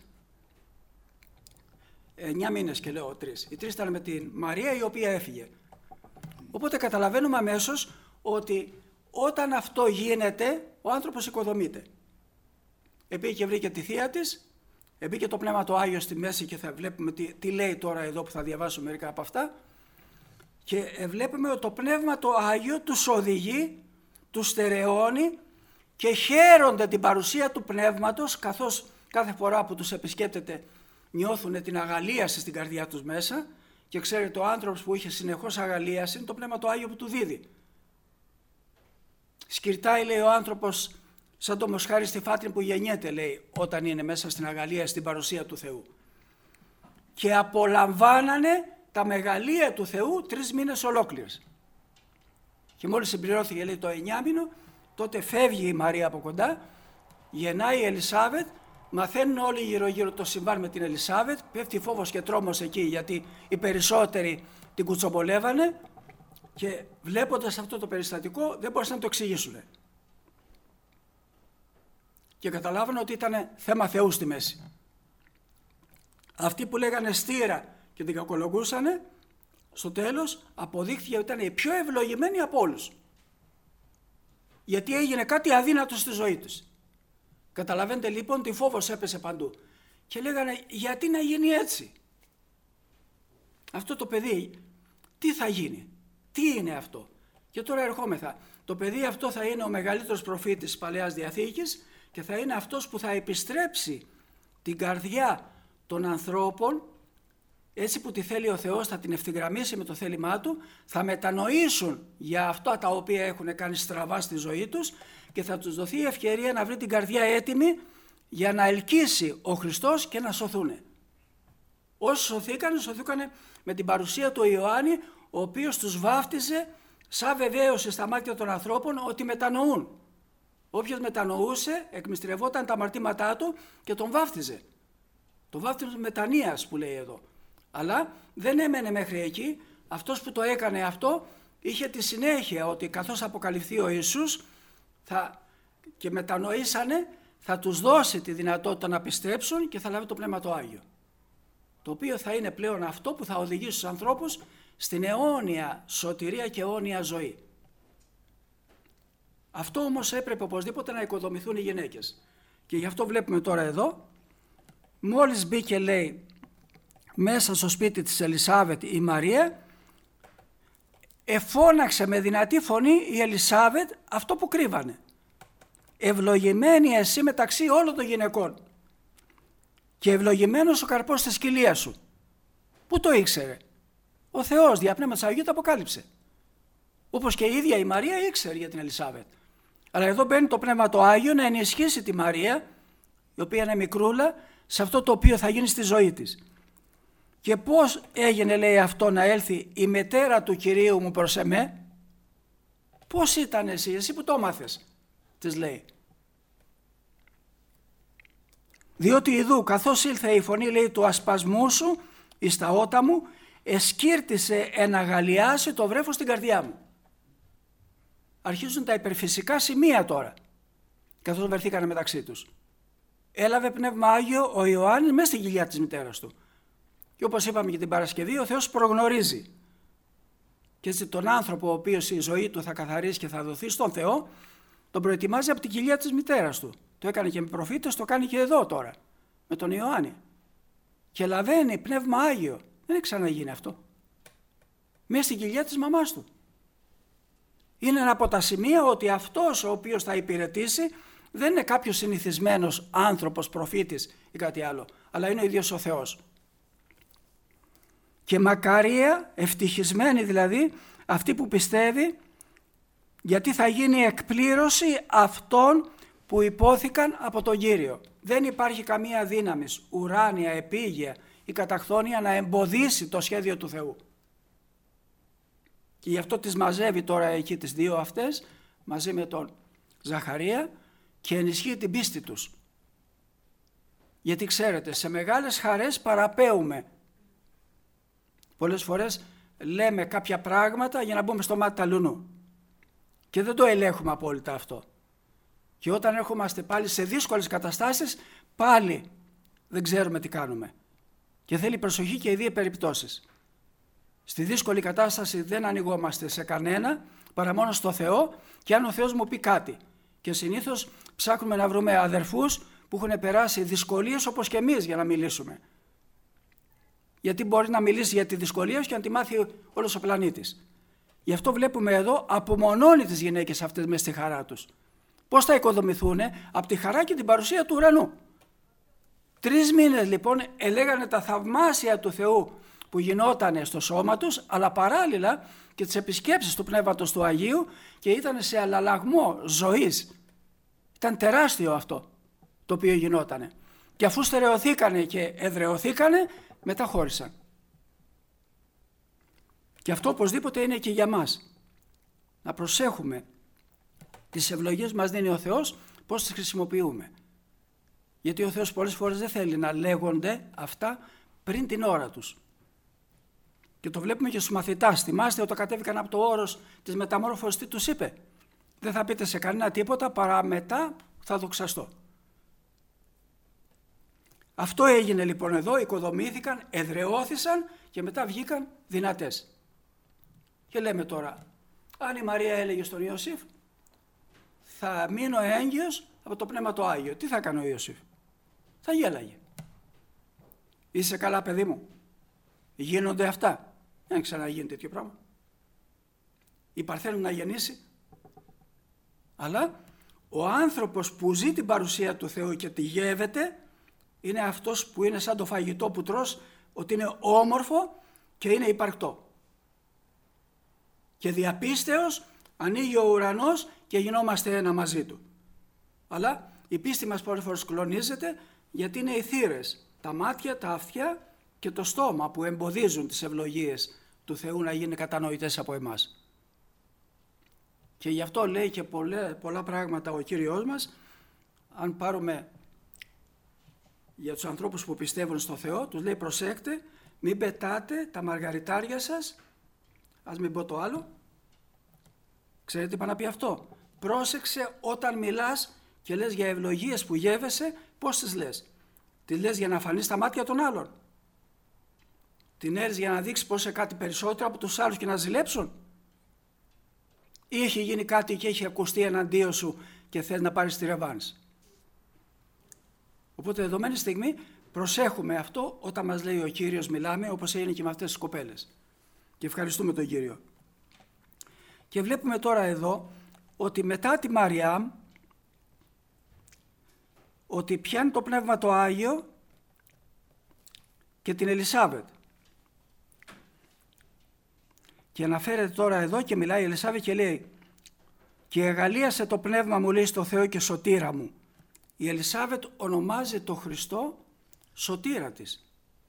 Εννιά μήνες και λέω τρεις. Οι τρεις ήταν με την Μαρία η οποία έφυγε. Οπότε καταλαβαίνουμε αμέσως ότι όταν αυτό γίνεται, ο άνθρωπος οικοδομείται. Επήγε και βρήκε τη θεία της, επήγε το Πνεύμα το Άγιο στη μέση και θα βλέπουμε τι, τι λέει τώρα εδώ που θα διαβάσω μερικά από αυτά. Και βλέπουμε ότι το Πνεύμα το Άγιο τους οδηγεί, τους στερεώνει και χαίρονται την παρουσία του Πνεύματος, καθώς κάθε φορά που τους επισκέπτεται νιώθουν την αγαλίαση στην καρδιά τους μέσα. Και ξέρετε, ο άνθρωπος που είχε συνεχώς αγαλίαση είναι το Πνεύμα το Άγιο που του δίδει. Σκυρτάει, λέει, ο άνθρωπος σαν το μοσχάρι στη φάτρη που γεννιέται, λέει, όταν είναι μέσα στην αγαλία, στην παρουσία του Θεού. Και απολαμβάνανε τα μεγαλεία του Θεού τρεις μήνες ολόκληρες. Και μόλις συμπληρώθηκε, λέει, το εννιάμηνο, τότε φεύγει η Μαρία από κοντά, γεννάει η Ελισάβετ, μαθαίνουν όλοι γύρω-γύρω το συμβάν με την Ελισάβετ, πέφτει φόβος και τρόμος εκεί, γιατί οι περισσότεροι την κουτσομπολεύανε και βλέποντας αυτό το περιστατικό δεν μπορούσαν να το εξηγήσουν. Και καταλάβανε ότι ήταν θέμα Θεού στη μέση. Αυτοί που λέγανε στήρα και την κακολογούσανε, στο τέλος αποδείχθηκε ότι ήταν οι πιο ευλογημένοι από όλους. Γιατί έγινε κάτι αδύνατο στη ζωή τους. Καταλαβαίνετε λοιπόν τι φόβος έπεσε παντού. Και λέγανε, γιατί να γίνει έτσι? Αυτό το παιδί τι θα γίνει? Τι είναι αυτό? Και τώρα ερχόμεθα. Το παιδί αυτό θα είναι ο μεγαλύτερος προφήτης της Παλαιάς Διαθήκης και θα είναι αυτός που θα επιστρέψει την καρδιά των ανθρώπων, έτσι που τη θέλει ο Θεός, θα την ευθυγραμμίσει με το θέλημά του, θα μετανοήσουν για αυτά τα οποία έχουν κάνει στραβά στη ζωή τους και θα τους δοθεί η ευκαιρία να βρει την καρδιά έτοιμη για να ελκύσει ο Χριστός και να σωθούν. Όσοι σωθήκανε, σωθήκανε με την παρουσία του Ιωάννη, ο οποίος τους βάφτιζε σαν βεβαίωση στα μάτια των ανθρώπων ότι μετανοούν. Όποιος μετανοούσε, εκμυστρευόταν τα αμαρτήματά του και τον βάφτιζε. Το βάφτιζε μετανοίας που λέει εδώ. Αλλά δεν έμενε μέχρι εκεί. Αυτός που το έκανε αυτό είχε τη συνέχεια ότι καθώς αποκαλυφθεί ο Ιησούς θα, και μετανοήσανε, θα τους δώσει τη δυνατότητα να πιστέψουν και θα λάβει το Πνεύμα το Άγιο. Το οποίο θα είναι πλέον αυτό που θα οδηγήσει τους ανθρώπους στην αιώνια σωτηρία και αιώνια ζωή. Αυτό όμως έπρεπε οπωσδήποτε να οικοδομηθούν οι γυναίκες. Και γι' αυτό βλέπουμε τώρα εδώ, μόλις μπήκε, λέει, μέσα στο σπίτι της Ελισάβετ η Μαρία, εφώναξε με δυνατή φωνή η Ελισάβετ αυτό που κρύβανε. Ευλογημένη εσύ μεταξύ όλων των γυναικών και ευλογημένος ο καρπός της κοιλίας σου. Πού το ήξερε? Ο Θεός δια Πνεύματος Αγίου το αποκάλυψε. Όπως και η ίδια η Μαρία ήξερε για την Ελισάβετ. Αλλά εδώ μπαίνει το Πνεύμα το Άγιο να ενισχύσει τη Μαρία, η οποία είναι μικρούλα, σε αυτό το οποίο θα γίνει στη ζωή της. Και πώς έγινε, λέει, αυτό να έλθει η μετέρα του Κυρίου μου προς εμέ? Πώς ήταν εσύ, εσύ που το μάθες, της λέει. Διότι ειδού καθώς ήλθε η φωνή, λέει, του ασπασμού σου εις τα ότα μου, εσκύρτησε ένα γαλιάσι το βρέφος στην καρδιά μου. Αρχίζουν τα υπερφυσικά σημεία τώρα, καθώς βρεθήκανε μεταξύ τους. Έλαβε Πνεύμα Άγιο ο Ιωάννης μέσα στην κοιλιά της μητέρας του. Και όπως είπαμε και την Παρασκευή, ο Θεός προγνωρίζει. Και έτσι τον άνθρωπο ο οποίος η ζωή του θα καθαρίσει και θα δοθεί στον Θεό, τον προετοιμάζει από την κοιλιά της μητέρας του. Το έκανε και με προφήτες, το κάνει και εδώ τώρα, με τον Ιωάννη. Και λαβαίνει Πνεύμα Άγιο. Δεν έχει ξαναγίνει αυτό. Μέσα στην κοιλιά της μαμάς του. Είναι ένα από τα σημεία ότι αυτός ο οποίος θα υπηρετήσει δεν είναι κάποιος συνηθισμένος άνθρωπος, προφήτης ή κάτι άλλο, αλλά είναι ο ίδιος ο Θεός. Και μακάρια, ευτυχισμένη δηλαδή, αυτή που πιστεύει, γιατί θα γίνει εκπλήρωση αυτών που υπόθηκαν από τον Κύριο. Δεν υπάρχει καμία δύναμη, ουράνια, επίγεια ή καταχθόνια να εμποδίσει το σχέδιο του Θεού. Και γι' αυτό τις μαζεύει τώρα εκεί τις δύο αυτές, μαζί με τον Ζαχαρία, και ενισχύει την πίστη τους. Γιατί ξέρετε, σε μεγάλες χαρές παραπέουμε. Πολλές φορές λέμε κάποια πράγματα για να μπούμε στο μάτι ταλουνού. Και δεν το ελέγχουμε απόλυτα αυτό. Και όταν έρχομαστε πάλι σε δύσκολες καταστάσεις, πάλι δεν ξέρουμε τι κάνουμε. Και θέλει προσοχή και οι δύο περιπτώσεις. Στη δύσκολη κατάσταση δεν ανοιγόμαστε σε κανένα, παρά μόνο στο Θεό, και αν ο Θεός μου πει κάτι. Και συνήθως ψάχνουμε να βρούμε αδερφούς που έχουν περάσει δυσκολίες όπως και εμείς για να μιλήσουμε. γιατί μπορεί να μιλήσει για τη δυσκολία σου και να τη μάθει όλος ο πλανήτης. Γι' αυτό βλέπουμε εδώ απομονώνει τις γυναίκες αυτές μέσα στη χαρά τους. Πώς θα οικοδομηθούν? Από τη χαρά και την παρουσία του ουρανού. Τρεις μήνες λοιπόν ελέγανε τα θαυμάσια του Θεού που γινότανε στο σώμα τους, αλλά παράλληλα και τις επισκέψεις του Πνεύματος του Αγίου, και ήταν σε αλλαλαγμό ζωής. Ήταν τεράστιο αυτό το οποίο γινότανε. Και αφού στερεωθήκανε και εδρεωθήκανε, μετά χώρισαν. Και αυτό οπωσδήποτε είναι και για μας. Να προσέχουμε τις ευλογίες μας δίνει ο Θεός, πώς τις χρησιμοποιούμε. Γιατί ο Θεός πολλές φορές δεν θέλει να λέγονται αυτά πριν την ώρα τους. Και το βλέπουμε και στους μαθητάς. Θυμάστε όταν κατέβηκαν από το όρος της μεταμόρφωσης, τι τους είπε? Δεν θα πείτε σε κανένα τίποτα παρά μετά θα δοξαστώ. Αυτό έγινε λοιπόν εδώ, οικοδομήθηκαν, εδραιώθησαν και μετά βγήκαν δυνατές. Και λέμε τώρα, αν η Μαρία έλεγε στον Ιωσήφ, θα μείνω έγκυος από το Πνεύμα το Άγιο, τι θα έκανε ο Ιωσήφ? Θα γέλαγε. Είσαι καλά παιδί μου? Γίνονται αυτά? Δεν ξαναγίνει τέτοιο πράγμα. Η Παρθένου να γεννήσει. Αλλά ο άνθρωπος που ζει την παρουσία του Θεού και τη γεύεται, είναι αυτός που είναι σαν το φαγητό που τρως, ότι είναι όμορφο και είναι υπαρκτό. Και διαπίστεως ανοίγει ο ουρανός και γινόμαστε ένα μαζί του. Αλλά η πίστη μας πολλές φορές κλονίζεται, γιατί είναι οι θύρες, τα μάτια, τα αυτιά και το στόμα που εμποδίζουν τις ευλογίες του Θεού να γίνουν κατανοητές από εμάς. Και γι' αυτό λέει και πολλά, πολλά πράγματα ο Κύριος μας. Αν πάρουμε για τους ανθρώπους που πιστεύουν στο Θεό, τους λέει προσέξτε, μην πετάτε τα μαργαριτάρια σας. Ας μην πω το άλλο. Ξέρετε τι είπα να πει αυτό? Πρόσεξε όταν μιλάς και λες για ευλογίες που γεύεσαι, πώς τις λες? Τις λες για να φανείς στα μάτια των άλλων? Την έρεις για να δείξεις πως είσαι κάτι περισσότερο από τους άλλους και να ζηλέψουν? Ή έχει γίνει κάτι και έχει ακουστεί εναντίον σου και θες να πάρεις τη ρεβάνς? Οπότε δεδομένη στιγμή προσέχουμε αυτό όταν μας λέει ο Κύριος μιλάμε, όπως έγινε και με αυτές τις κοπέλες. Και ευχαριστούμε τον Κύριο. Και βλέπουμε τώρα εδώ ότι μετά τη Μαριάμ, ότι πιάνει το Πνεύμα το Άγιο και την Ελισάβετ. Και αναφέρεται τώρα εδώ και μιλάει η Ελισάβετ και λέει «Και εγαλίασε το πνεύμα μου, λέει, στο Θεό και σωτήρα μου». Η Ελισάβετ ονομάζει το Χριστό σωτήρα της.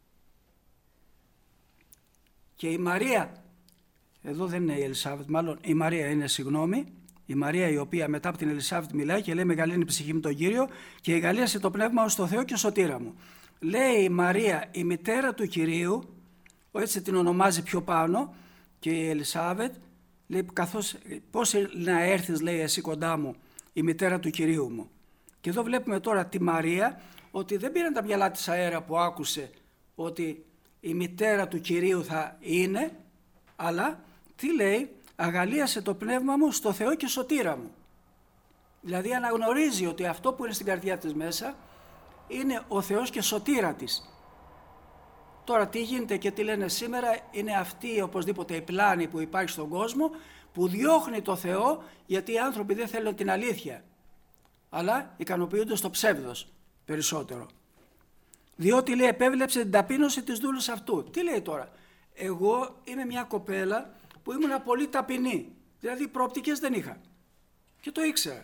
Και η Μαρία, εδώ δεν είναι η Ελισάβετ, μάλλον η Μαρία είναι, συγγνώμη, η Μαρία η οποία μετά από την Ελισάβετ μιλάει και λέει «Μεγαλύνει η ψυχή μου τον Κύριο και εγαλίασε το πνεύμα μου στο Θεό και σωτήρα μου». Λέει η Μαρία, η μητέρα του Κυρίου, έτσι την ονομάζει πιο πάνω, και η Ελισάβετ λέει καθώς, πώς να έρθεις, λέει, εσύ κοντά μου, η μητέρα του Κυρίου μου. Και εδώ βλέπουμε τώρα τη Μαρία ότι δεν πήραν τα μυαλά της αέρα που άκουσε ότι η μητέρα του Κυρίου θα είναι, αλλά τι λέει? Αγαλίασε το πνεύμα μου στο Θεό και σωτήρα μου. Δηλαδή αναγνωρίζει ότι αυτό που είναι στην καρδιά της μέσα είναι ο Θεός και σωτήρα της. Τώρα τι γίνεται και τι λένε σήμερα, είναι αυτή οπωσδήποτε η πλάνη που υπάρχει στον κόσμο που διώχνει το Θεό, γιατί οι άνθρωποι δεν θέλουν την αλήθεια, αλλά ικανοποιούνται στο ψεύδος περισσότερο. Διότι λέει επέβλεψε την ταπείνωση της δούλης αυτού. Τι λέει τώρα? Εγώ είμαι μια κοπέλα που ήμουν πολύ ταπεινή, δηλαδή προοπτικές δεν είχα και το ήξερα.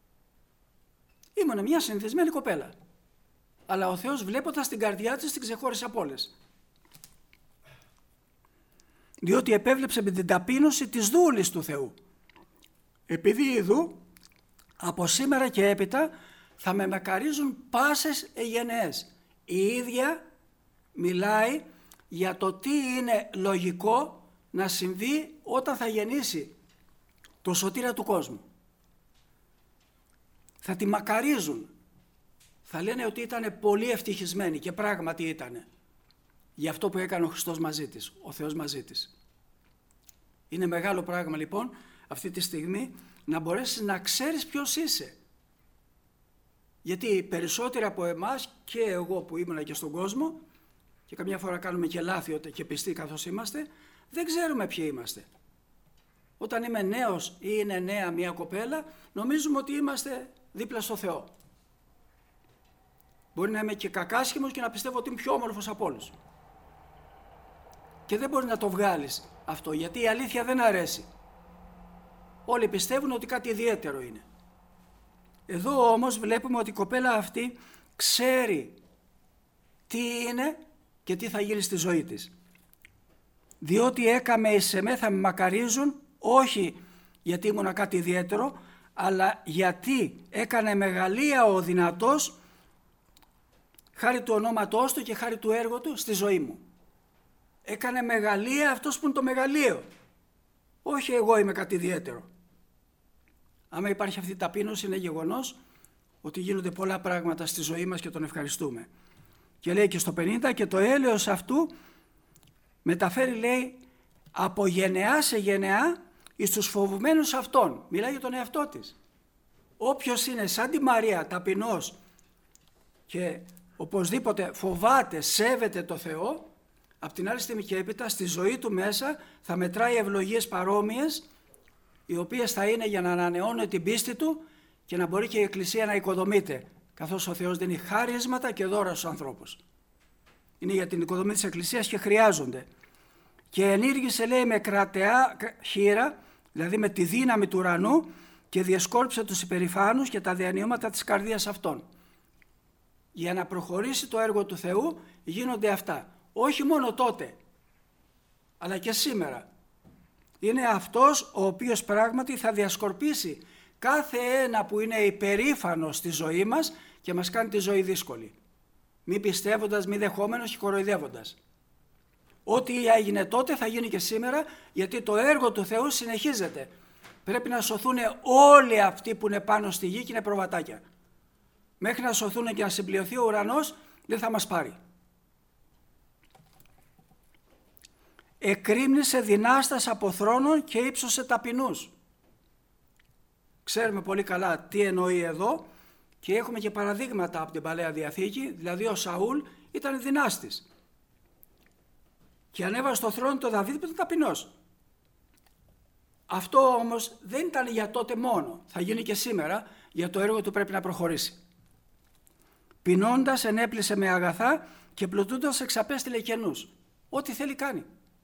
Ήμουν μια συνηθισμένη κοπέλα, αλλά ο Θεός βλέποντας την καρδιά της την ξεχώρισε από όλες. Διότι επέβλεψε με την ταπείνωση της δούλης του Θεού. Επειδή ειδού από σήμερα και έπειτα θα με μακαρίζουν πάσες εγενναίες. Η ίδια μιλάει για το τι είναι λογικό να συμβεί όταν θα γεννήσει το σωτήρα του κόσμου. Θα τη μακαρίζουν. Θα λένε ότι ήταν πολύ ευτυχισμένη και πράγματι ήτανε. Για αυτό που έκανε ο Χριστός μαζί της, ο Θεός μαζί της. Είναι μεγάλο πράγμα λοιπόν αυτή τη στιγμή να μπορέσεις να ξέρεις ποιος είσαι. Γιατί περισσότεροι από εμάς και εγώ που ήμουνα και στον κόσμο και καμιά φορά κάνουμε και λάθη και πιστοί καθώς είμαστε, δεν ξέρουμε ποιοι είμαστε. Όταν είμαι νέος ή είναι νέα μια κοπέλα, νομίζουμε ότι είμαστε δίπλα στο Θεό. Μπορεί να είμαι και κακάσχημος και να πιστεύω ότι είμαι πιο όμορφος από όλους. Και δεν μπορεί να το βγάλεις αυτό, γιατί η αλήθεια δεν αρέσει. Όλοι πιστεύουν ότι κάτι ιδιαίτερο είναι. Εδώ όμως βλέπουμε ότι η κοπέλα αυτή ξέρει τι είναι και τι θα γίνει στη ζωή της. Διότι έκαμε εις εμέ θα με μακαρίζουν, όχι γιατί ήμουνα κάτι ιδιαίτερο, αλλά γιατί έκανε μεγαλεία ο δυνατός, χάρη του ονόματός του και χάρη του έργου του στη ζωή μου. Έκανε μεγαλεία αυτός που είναι το μεγαλείο. Όχι εγώ είμαι κάτι ιδιαίτερο. Άμα υπάρχει αυτή η ταπείνωση, είναι γεγονός ότι γίνονται πολλά πράγματα στη ζωή μας και τον ευχαριστούμε. Και λέει και στο πενήντα, και το έλεος αυτού μεταφέρει, λέει, από γενεά σε γενεά εις τους φοβουμένους αυτών. Μιλάει για τον εαυτό της. Όποιος είναι σαν τη Μαρία, ταπεινός και οπωσδήποτε φοβάται, σέβεται το Θεό, απ' την άλλη στιγμή και έπειτα στη ζωή του μέσα θα μετράει ευλογίες παρόμοιες, οι οποίες θα είναι για να ανανεώνει την πίστη του και να μπορεί και η Εκκλησία να οικοδομείται, καθώς ο Θεός δίνει χάρισματα και δώρα στους ανθρώπους. Είναι για την οικοδομή της Εκκλησίας και χρειάζονται. Και ενήργησε, λέει, με κρατεά χείρα, δηλαδή με τη δύναμη του ουρανού, και διεσκόρψε τους υπερηφάνους και τα διανύματα της καρδίας αυτών. Για να προχωρήσει το έργο του Θεού γίνονται αυτά. Όχι μόνο τότε, αλλά και σήμερα. Είναι αυτός ο οποίος πράγματι θα διασκορπίσει κάθε ένα που είναι υπερήφανο στη ζωή μας και μας κάνει τη ζωή δύσκολη. Μη πιστεύοντας, μη δεχόμενος και κοροϊδεύοντας. Ό,τι έγινε τότε θα γίνει και σήμερα, γιατί το έργο του Θεού συνεχίζεται. Πρέπει να σωθούν όλοι αυτοί που είναι πάνω στη γη και είναι προβατάκια. Μέχρι να σωθούν και να συμπληρωθεί ο ουρανός δεν θα μας πάρει. Εκρήμνησε δυνάστας από θρόνων και ύψωσε ταπεινούς. Ξέρουμε πολύ καλά τι εννοεί εδώ και έχουμε και παραδείγματα από την Παλαιά Διαθήκη, δηλαδή ο Σαούλ ήταν δυνάστης και ανέβασε στο θρόνο τον Δαβίδ που ήταν ταπεινός. Αυτό όμως δεν ήταν για τότε μόνο, θα γίνει και σήμερα, για το έργο του πρέπει να προχωρήσει. Πεινώντας ενέπλησε με αγαθά και πλουτούντας εξαπέστειλε κενούς. Ό,τι θέλει κάνει.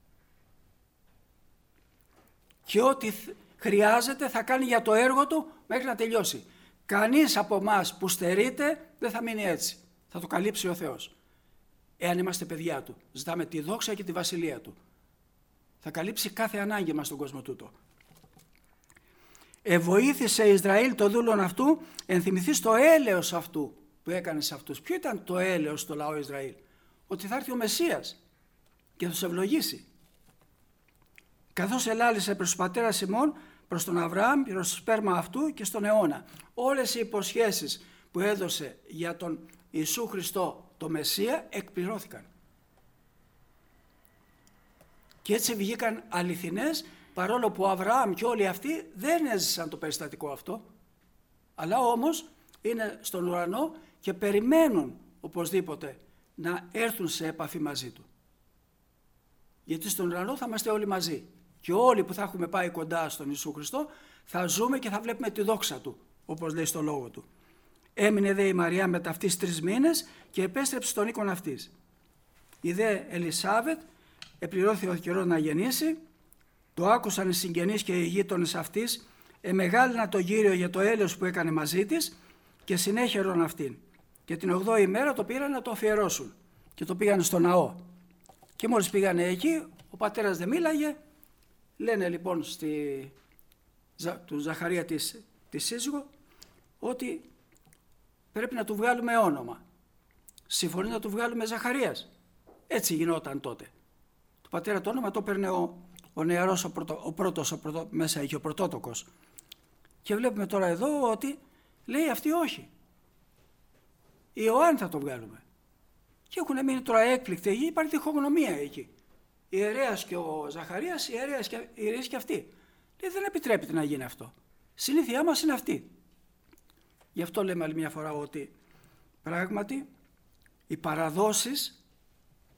Και ό,τι χρειάζεται θα κάνει για το έργο του μέχρι να τελειώσει. Κανείς από εμάς που στερείται δεν θα μείνει έτσι. Θα το καλύψει ο Θεός. Εάν είμαστε παιδιά του, ζητάμε τη δόξα και τη βασιλεία του. Θα καλύψει κάθε ανάγκη μας στον κόσμο τούτο. Εβοήθησε Ισραήλ το δούλον αυτού, ενθυμηθείς το έλεος αυτού που έκανε σε αυτούς. Ποιο ήταν το έλεος στο λαό Ισραήλ? Ότι θα έρθει ο Μεσσίας και θα τους ευλογήσει. Καθώς ελάλησε προς τους πατέρας ημών, προς τον Αβραάμ, προς το σπέρμα αυτού και στον αιώνα. Όλες οι υποσχέσεις που έδωσε για τον Ιησού Χριστό, το Μεσσία, εκπληρώθηκαν. Και έτσι βγήκαν αληθινές, παρόλο που ο Αβραάμ και όλοι αυτοί δεν έζησαν το περιστατικό αυτό, αλλά όμως είναι στον ουρανό και περιμένουν οπωσδήποτε να έρθουν σε επαφή μαζί του. Γιατί στον ουρανό θα είμαστε όλοι μαζί. Και όλοι που θα έχουμε πάει κοντά στον Ιησού Χριστό θα ζούμε και θα βλέπουμε τη δόξα του, όπως λέει στο λόγο του. Έμεινε δε η Μαριά μετά αυτής τρεις μήνες και επέστρεψε στον οίκον αυτής. Η δε Ελισάβετ επληρώθηκε ο καιρός να γεννήσει, το άκουσαν οι συγγενείς και οι γείτονες αυτής, εμεγάλυνα το Κύριο για το έλεος που έκανε μαζί της και συνέχερον αυτήν. Και την ογδόη ημέρα το πήραν να το αφιερώσουν και το πήγαν στο ναό. Και μόλις πήγανε εκεί, ο πατέρας δεν μίλαγε. Λένε λοιπόν στη, του Ζαχαρία της, της σύζυγο ότι πρέπει να του βγάλουμε όνομα. Συμφωνεί να του βγάλουμε Ζαχαρίας. Έτσι γινόταν τότε. Το πατέρα το όνομα το παίρνε ο, ο νεαρός, ο, πρωτο, ο πρώτος, ο πρωτο, μέσα είχε ο πρωτότοκος. Και βλέπουμε τώρα εδώ ότι λέει αυτή όχι. Η Ιωάννη θα το βγάλουμε. Και έχουν μείνει τώρα έκπληκτοι. Υπάρχει διχογνωμία εκεί. Η ιερέας και ο Ζαχαρίας, η ιερέας και, η ιερέας και αυτή. Λέει, δεν επιτρέπεται να γίνει αυτό. Συνήθειά μας είναι αυτή. Γι' αυτό λέμε άλλη μια φορά ότι πράγματι οι παραδόσεις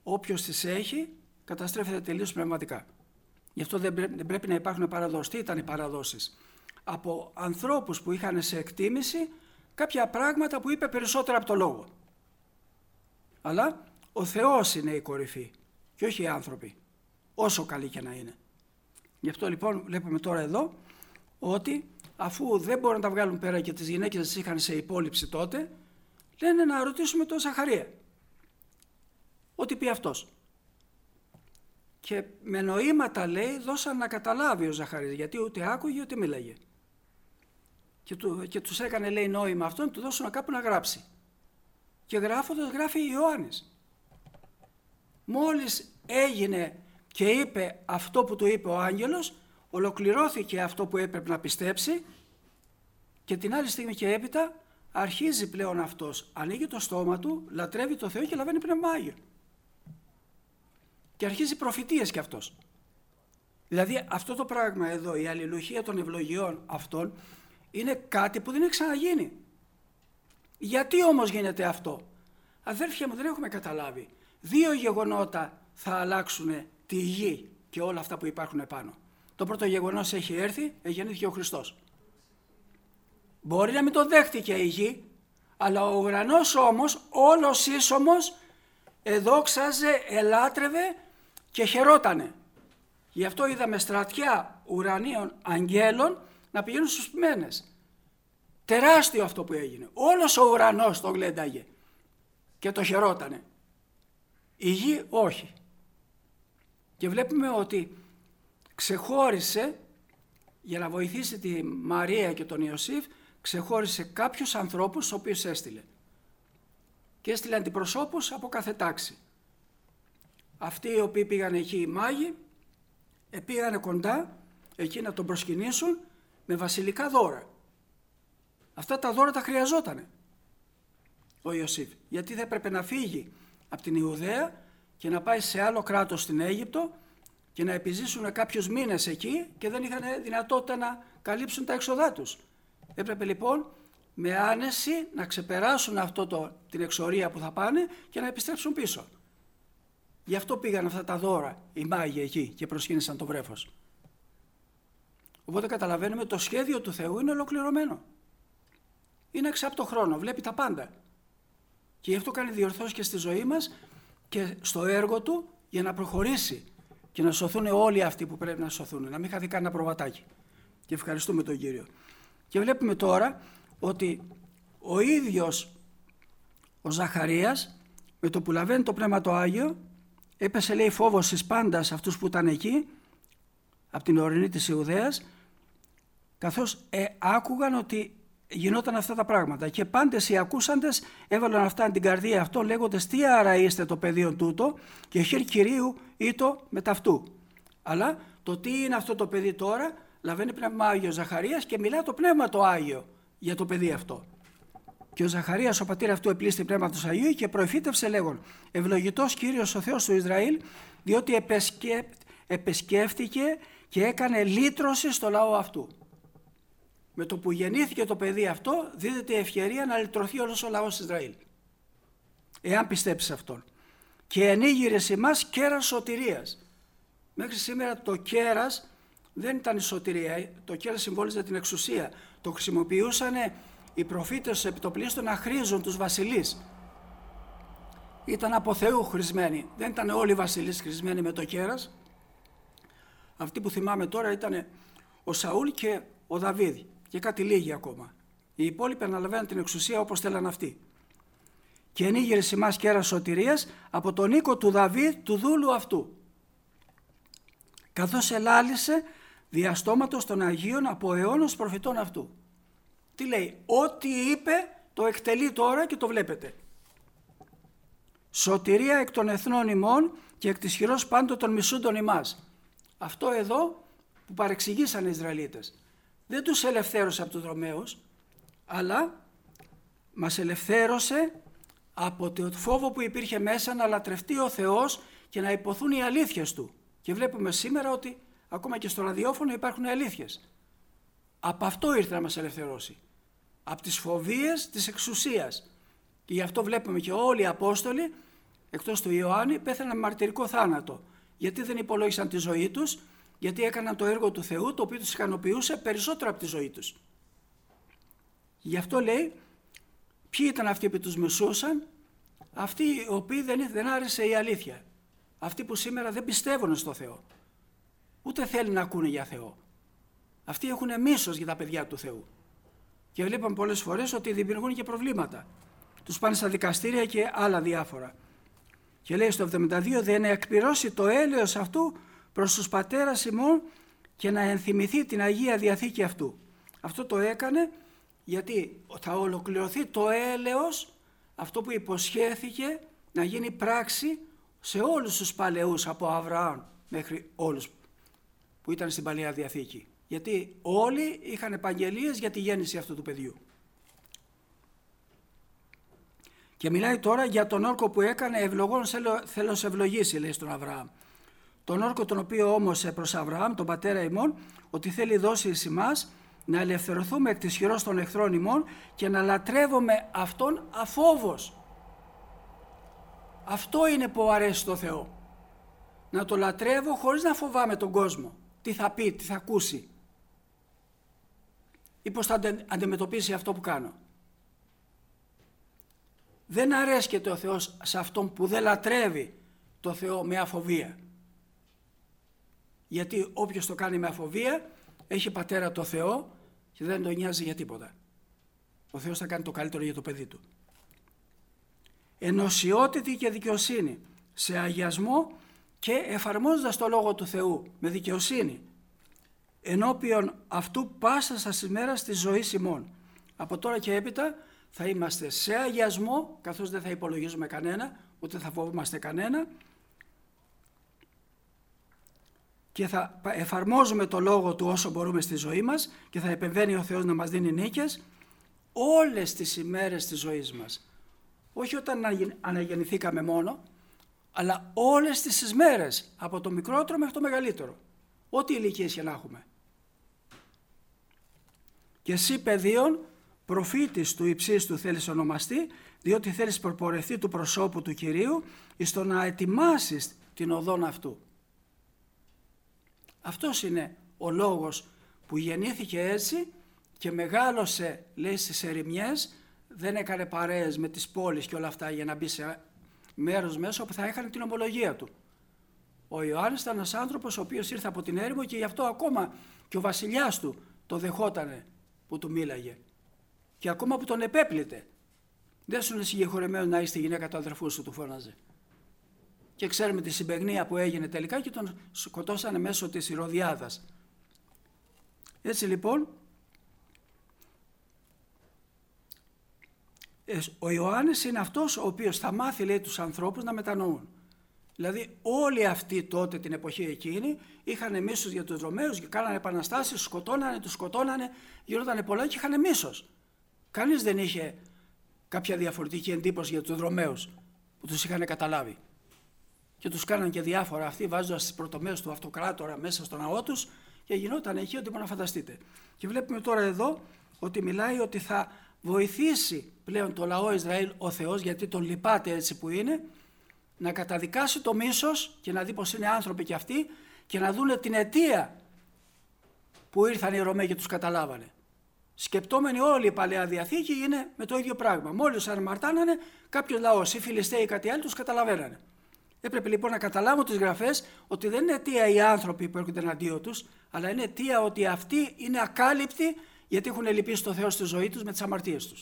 όποιος τις έχει καταστρέφεται τελείως πνευματικά. Γι' αυτό δεν πρέπει, δεν πρέπει να υπάρχουν παραδόσεις. Τι ήταν οι παραδόσεις? Από ανθρώπους που είχαν σε εκτίμηση κάποια πράγματα που είπε περισσότερα από το λόγο. Αλλά ο Θεός είναι η κορυφή και όχι οι άνθρωποι, όσο καλοί και να είναι. Γι' αυτό λοιπόν βλέπουμε τώρα εδώ ότι αφού δεν μπορούν να τα βγάλουν πέρα και τις γυναίκες τις είχαν σε υπόλοιψη τότε, λένε να ρωτήσουμε τον Ζαχαρία. Ό,τι πει αυτός. Και με νοήματα λέει δώσαν να καταλάβει ο Ζαχαρίας, γιατί ούτε άκουγε ούτε μίλαγε. Και, του, και τους έκανε λέει νόημα αυτόν, του δώσουν κάπου να γράψει. Και γράφοντας γράφει Ιωάννης. Μόλις έγινε και είπε αυτό που του είπε ο άγγελος, ολοκληρώθηκε αυτό που έπρεπε να πιστέψει και την άλλη στιγμή και έπειτα αρχίζει πλέον αυτός, ανοίγει το στόμα του, λατρεύει το Θεό και λαβαίνει Πνεύμα Άγιο. Και αρχίζει προφητείες κι αυτός. Δηλαδή αυτό το πράγμα εδώ, η αλληλουχία των ευλογιών αυτών, είναι κάτι που δεν έχει ξαναγίνει. Γιατί όμως γίνεται αυτό? Αδέρφια μου, δεν έχουμε καταλάβει. Δύο γεγονότα θα αλλάξουν τη γη και όλα αυτά που υπάρχουν επάνω. Το πρώτο γεγονός έχει έρθει, γεννήθηκε ο Χριστός. Μπορεί να μην το δέχτηκε η γη, αλλά ο ουρανός όμως, όλος ίσομος, εδόξαζε, ελάτρευε και χαιρότανε. Γι' αυτό είδαμε στρατιά ουρανίων αγγέλων να πηγαίνουν στους ποιμένες. Τεράστιο αυτό που έγινε. Όλος ο ουρανός το γλένταγε και το χαιρότανε. Η γη όχι. Και βλέπουμε ότι ξεχώρισε, για να βοηθήσει τη Μαρία και τον Ιωσήφ, ξεχώρισε κάποιους ανθρώπους στους οποίους έστειλε. Και έστειλε αντιπροσώπους από κάθε τάξη. Αυτοί οι οποίοι πήγαν εκεί οι μάγοι, πήγανε κοντά εκεί να τον προσκυνήσουν με βασιλικά δώρα. Αυτά τα δώρα τα χρειαζότανε ο Ιωσήφ, γιατί θα έπρεπε να φύγει από την Ιουδαία και να πάει σε άλλο κράτος στην Αίγυπτο και να επιζήσουν κάποιους μήνες εκεί και δεν είχαν δυνατότητα να καλύψουν τα έξοδά τους. Έπρεπε λοιπόν με άνεση να ξεπεράσουν αυτό το, την εξορία που θα πάνε και να επιστρέψουν πίσω. Γι' αυτό πήγαν αυτά τα δώρα οι μάγοι εκεί και προσκύνησαν το βρέφος. Οπότε καταλαβαίνουμε το σχέδιο του Θεού είναι ολοκληρωμένο. Είναι εξάπτω χρόνο, βλέπει τα πάντα. Και γι' αυτό κάνει διορθώσεις και στη ζωή μας και στο έργο του για να προχωρήσει και να σωθούν όλοι αυτοί που πρέπει να σωθούν, να μην χαθεί κανένα προβατάκι. Και ευχαριστούμε τον Κύριο. Και βλέπουμε τώρα ότι ο ίδιος ο Ζαχαρίας με το που λαβαίνει το Πνεύμα το Άγιο έπεσε λέει φόβος εις πάντα σε αυτούς που ήταν εκεί από την ορεινή της Ιουδαίας, καθώς ε, άκουγαν ότι γινόταν αυτά τα πράγματα και πάντες οι ακούσαντες έβαλαν αυτά την καρδία αυτών λέγοντας τι άρα είστε το παιδίον τούτο και χειρ Κυρίου ήτο μετ' αυτού. Αλλά το τι είναι αυτό το παιδί τώρα λαβαίνει Πνεύμα Άγιο Ζαχαρίας και μιλά το Πνεύμα το Άγιο για το παιδί αυτό. Και ο Ζαχαρίας ο πατήρ αυτού επλήστη Πνεύματος Αγίου και προεφήτευσε λέγον ευλογητός Κύριος ο Θεός του Ισραήλ, διότι επεσκέπ, επεσκέφτηκε και έκανε λύτρωση στο λαό αυτού. Με το που γεννήθηκε το παιδί αυτό δίδεται η ευκαιρία να λυτρωθεί όλος ο λαός Ισραήλ. Εάν πιστέψεις αυτόν. Και ενήγηρες ημάς κέρας σωτηρίας. Μέχρι σήμερα το κέρας δεν ήταν η σωτηρία, το κέρας συμβόλιζε την εξουσία. Το χρησιμοποιούσαν οι προφήτες επιτοπλίστων να χρήζουν τους βασιλείς. Ήταν από Θεού χρησμένοι, δεν ήταν όλοι οι βασιλείς χρησμένοι με το κέρας. Αυτοί που θυμάμαι τώρα ήταν ο Σαούλ και ο Δαβίδ και κάτι λίγοι ακόμα. Οι υπόλοιποι αναλαμβάνουν την εξουσία όπως θέλαν αυτοί. Και ενήγηρες ημάς κέρας σωτηρίας από τον οίκο του Δαβίδ του δούλου αυτού. Καθώς ελάλησε διαστόματος των Αγίων από αιώνος προφητών αυτού. Τι λέει, ό,τι είπε το εκτελεί τώρα και το βλέπετε. Σωτηρία εκ των εθνών ημών και εκ της χειρός πάντων των μισούντων ημάς. Αυτό εδώ που παρεξηγήσαν οι Ισραηλίτες. Δεν τους ελευθέρωσε από τους Ρωμαίους, αλλά μας ελευθέρωσε από το φόβο που υπήρχε μέσα να λατρευτεί ο Θεός και να υποθούν οι αλήθειες Του. Και βλέπουμε σήμερα ότι ακόμα και στο ραδιόφωνο υπάρχουν αλήθειες. Από αυτό ήρθε να μας ελευθερώσει. Από τις φοβίες της εξουσίας. Και γι' αυτό βλέπουμε και όλοι οι Απόστολοι εκτός του Ιωάννη, πέθαναν με μαρτυρικό θάνατο. Γιατί δεν υπολόγισαν τη ζωή τους, γιατί έκαναν το έργο του Θεού, το οποίο τους ικανοποιούσε περισσότερο από τη ζωή τους. Γι' αυτό λέει, ποιοι ήταν αυτοί που τους μισούσαν? Αυτοί οι οποίοι δεν, δεν άρεσε η αλήθεια. Αυτοί που σήμερα δεν πιστεύουν στο Θεό. Ούτε θέλουν να ακούνε για Θεό. Αυτοί έχουν μίσος για τα παιδιά του Θεού. Και βλέπαμε πολλές φορές ότι δημιουργούν και προβλήματα. Τους πάνε στα δικαστήρια και άλλα διάφορα. Και λέει στο εβδομήντα δύο, δεν εκπληρώσει το έλεος αυτού προς τους πατέρας ημών και να ενθυμηθεί την Αγία Διαθήκη αυτού. Αυτό το έκανε γιατί θα ολοκληρωθεί το έλεος, αυτό που υποσχέθηκε να γίνει πράξη σε όλους τους παλαιούς από Αβραάμ μέχρι όλους που ήταν στην Παλαιά Διαθήκη. Γιατί όλοι είχαν επαγγελίες για τη γέννηση αυτού του παιδιού. Και μιλάει τώρα για τον όρκο που έκανε ευλογών θέλω σε ευλογήσει, λέει στον Αβραάμ. Τον όρκο τον οποίο όμως προς Αβραάμ, τον πατέρα ημών, ότι θέλει δώσει εις εμάς να ελευθερωθούμε εκ της χειρός των εχθρών ημών και να λατρεύουμε αυτόν αφόβος. Αυτό είναι που αρέσει στο Θεό. Να το λατρεύω χωρίς να φοβάμαι τον κόσμο. Τι θα πει, τι θα ακούσει. Ή πώς θα αντιμετωπίσει αυτό που κάνω. Δεν αρέσκεται ο Θεός σε αυτόν που δεν λατρεύει το Θεό με αφοβία. Γιατί όποιος το κάνει με αφοβία έχει πατέρα το Θεό και δεν τον νοιάζει για τίποτα. Ο Θεός θα κάνει το καλύτερο για το παιδί του. Ενωσιότητη και δικαιοσύνη σε αγιασμό και εφαρμόζοντας το Λόγο του Θεού με δικαιοσύνη ενώπιον αυτού πάσα σας ημέρας της ζωής ημών. Από τώρα και έπειτα θα είμαστε σε αγιασμό, καθώς δεν θα υπολογίζουμε κανένα, ούτε θα φοβόμαστε κανένα, και θα εφαρμόζουμε το Λόγο του όσο μπορούμε στη ζωή μας και θα επεμβαίνει ο Θεός να μας δίνει νίκες όλες τις ημέρες της ζωής μας. Όχι όταν αναγεννηθήκαμε μόνο, αλλά όλες τις μέρες, από το μικρότερο μέχρι το μεγαλύτερο, ό,τι ηλικίες και να έχουμε. Και εσύ παιδίον, προφήτης του υψίστου θέλεις ονομαστεί, διότι θέλεις προπορευθεί του προσώπου του Κυρίου εις το να ετοιμάσεις την οδόν αυτού. Αυτός είναι ο λόγος που γεννήθηκε έτσι και μεγάλωσε, λέει, στις ερημιές, δεν έκανε παρέες με τις πόλεις και όλα αυτά για να μπει σε μέρος μέσα όπου θα έκανε την ομολογία του. Ο Ιωάννης ήταν ένας άνθρωπος ο οποίος ήρθε από την έρημο και γι' αυτό ακόμα και ο βασιλιάς του το δεχότανε που του μίλαγε. Και ακόμα που τον επέπλητε. Δεν σου είναι συγχωρεμένο να είσαι τη γυναίκα του αδερφού σου, του φώναζε. Και ξέρουμε τη συμπαιγνία που έγινε τελικά και τον σκοτώσανε μέσω της Ηρωδιάδας. Έτσι λοιπόν, ο Ιωάννης είναι αυτός ο οποίος θα μάθει, λέει, τους ανθρώπους να μετανοούν. Δηλαδή όλοι αυτοί τότε την εποχή εκείνη είχαν μίσος για τους Ρωμαίους και κάνανε επαναστάσεις, σκοτώνανε, τους σκοτώνανε, γινότανε πολλά και είχαν μίσος. Κανείς δεν είχε κάποια διαφορετική εντύπωση για τους Ρωμαίους που τους είχαν καταλάβει. Και τους κάνανε και διάφορα αυτοί, βάζοντας τις πρωτομέρες του αυτοκράτορα μέσα στο ναό τους και γινόταν εκεί ό,τι μπορεί να φανταστείτε. Και βλέπουμε τώρα εδώ ότι μιλάει ότι θα βοηθήσει πλέον το λαό Ισραήλ ο Θεός, γιατί τον λυπάται έτσι που είναι, να καταδικάσει το μίσος και να δει πως είναι άνθρωποι κι αυτοί και να δούνε την αιτία που ήρθαν οι Ρωμαίοι και τους καταλάβανε. Σκεπτόμενοι όλη η Παλαιά Διαθήκη είναι με το ίδιο πράγμα. Μόλις αναμαρτάνανε κάποιος λαός, οι Φιλιστέοι ή κάτι άλλο, τους καταλαβαίνανε. Έπρεπε λοιπόν να καταλάβουν τις γραφές ότι δεν είναι αιτία οι άνθρωποι που έρχονται εναντίον τους, αλλά είναι αιτία ότι αυτοί είναι ακάλυπτοι γιατί έχουν λυπήσει το Θεό στη ζωή τους με τις αμαρτίες τους.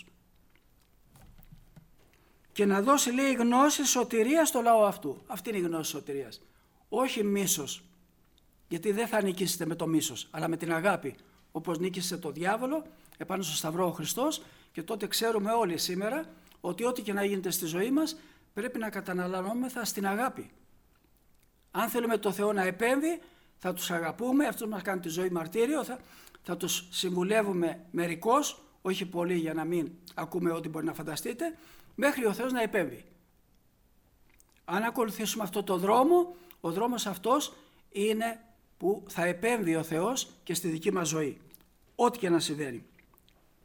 Και να δώσει, λέει, γνώση σωτηρίας στο λαό αυτού. Αυτή είναι η γνώση σωτηρίας. Όχι μίσος, γιατί δεν θα νικήσετε με το μίσος, αλλά με την αγάπη. Όπως νίκησε το διάβολο επάνω στο Σταυρό ο Χριστός, και τότε ξέρουμε όλοι σήμερα ότι ό,τι και να γίνεται στη ζωή μας πρέπει να καταναλωνόμεθα στην αγάπη. Αν θέλουμε το Θεό να επέμβει, θα τους αγαπούμε, αυτός μας κάνει τη ζωή μαρτύριο, θα, θα τους συμβουλεύουμε μερικώς, όχι πολύ για να μην ακούμε ό,τι μπορεί να φανταστείτε, μέχρι ο Θεός να επέμβει. Αν ακολουθήσουμε αυτό το δρόμο, ο δρόμος αυτός είναι που θα επέμβει ο Θεός και στη δική μας ζωή, ό,τι και να συμβαίνει.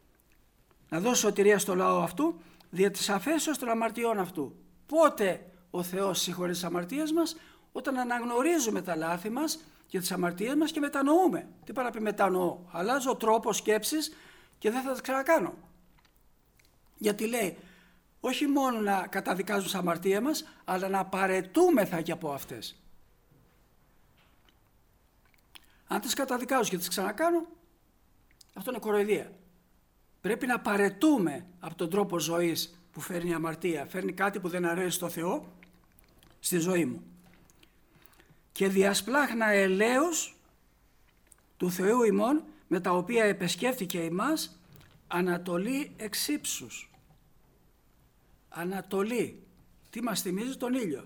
Να δώσει σωτηρία στο λαό αυτού, δια της αφέσεως των αμαρτιών αυτού. Πότε ο Θεός συγχωρεί τις αμαρτίες μας? Όταν αναγνωρίζουμε τα λάθη μας και τις αμαρτίες μας και μετανοούμε. Τι πάει να πει μετανοώ? Αλλάζω τρόπο σκέψης και δεν θα τα ξανακάνω. Γιατί λέει, όχι μόνο να καταδικάζουμε τις αμαρτίες μας, αλλά να παραιτούμεθα και από αυτές. Αν τις καταδικάζω και τις ξανακάνω, αυτό είναι κοροϊδία. Πρέπει να παραιτούμε από τον τρόπο ζωής που φέρνει η αμαρτία. Φέρνει κάτι που δεν αρέσει στο Θεό στη ζωή μου. Και διασπλάχνα ελέους του Θεού ημών, με τα οποία επεσκέφθηκε ημάς Ανατολή εξ ύψους. Ανατολή. Τι μας θυμίζει? Τον ήλιο.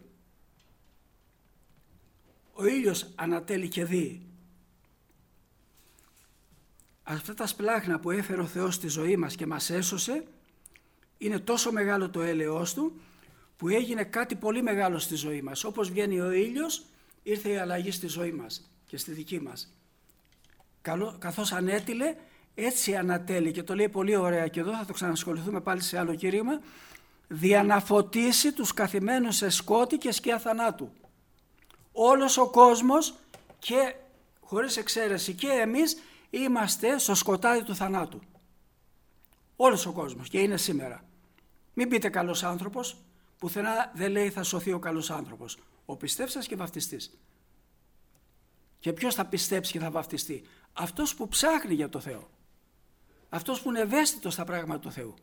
Ο ήλιος ανατέλει και δει. Αυτά τα σπλάχνα που έφερε ο Θεός στη ζωή μας και μας έσωσε, είναι τόσο μεγάλο το έλεος του που έγινε κάτι πολύ μεγάλο στη ζωή μας. Όπως βγαίνει ο ήλιος, ήρθε η αλλαγή στη ζωή μας και στη δική μας. Καθώς ανέτειλε, έτσι ανατέλει, και το λέει πολύ ωραία και εδώ θα το ξανασχοληθούμε πάλι σε άλλο κήρυγμα, διαναφωτίσει τους καθημένους σε σκότη και σκιά θανάτου. Όλος ο κόσμος, και χωρίς εξαίρεση και εμείς, είμαστε στο σκοτάδι του θανάτου. Όλος ο κόσμος, και είναι σήμερα. Μην πείτε καλός άνθρωπος, πουθενά δεν λέει θα σωθεί ο καλός άνθρωπος. Ο πιστεύσας και βαφτιστής. Και ποιος θα πιστέψει και θα βαφτιστεί? Αυτός που ψάχνει για το Θεό. Αυτός που είναι ευαίσθητος στα πράγματα του Θεού.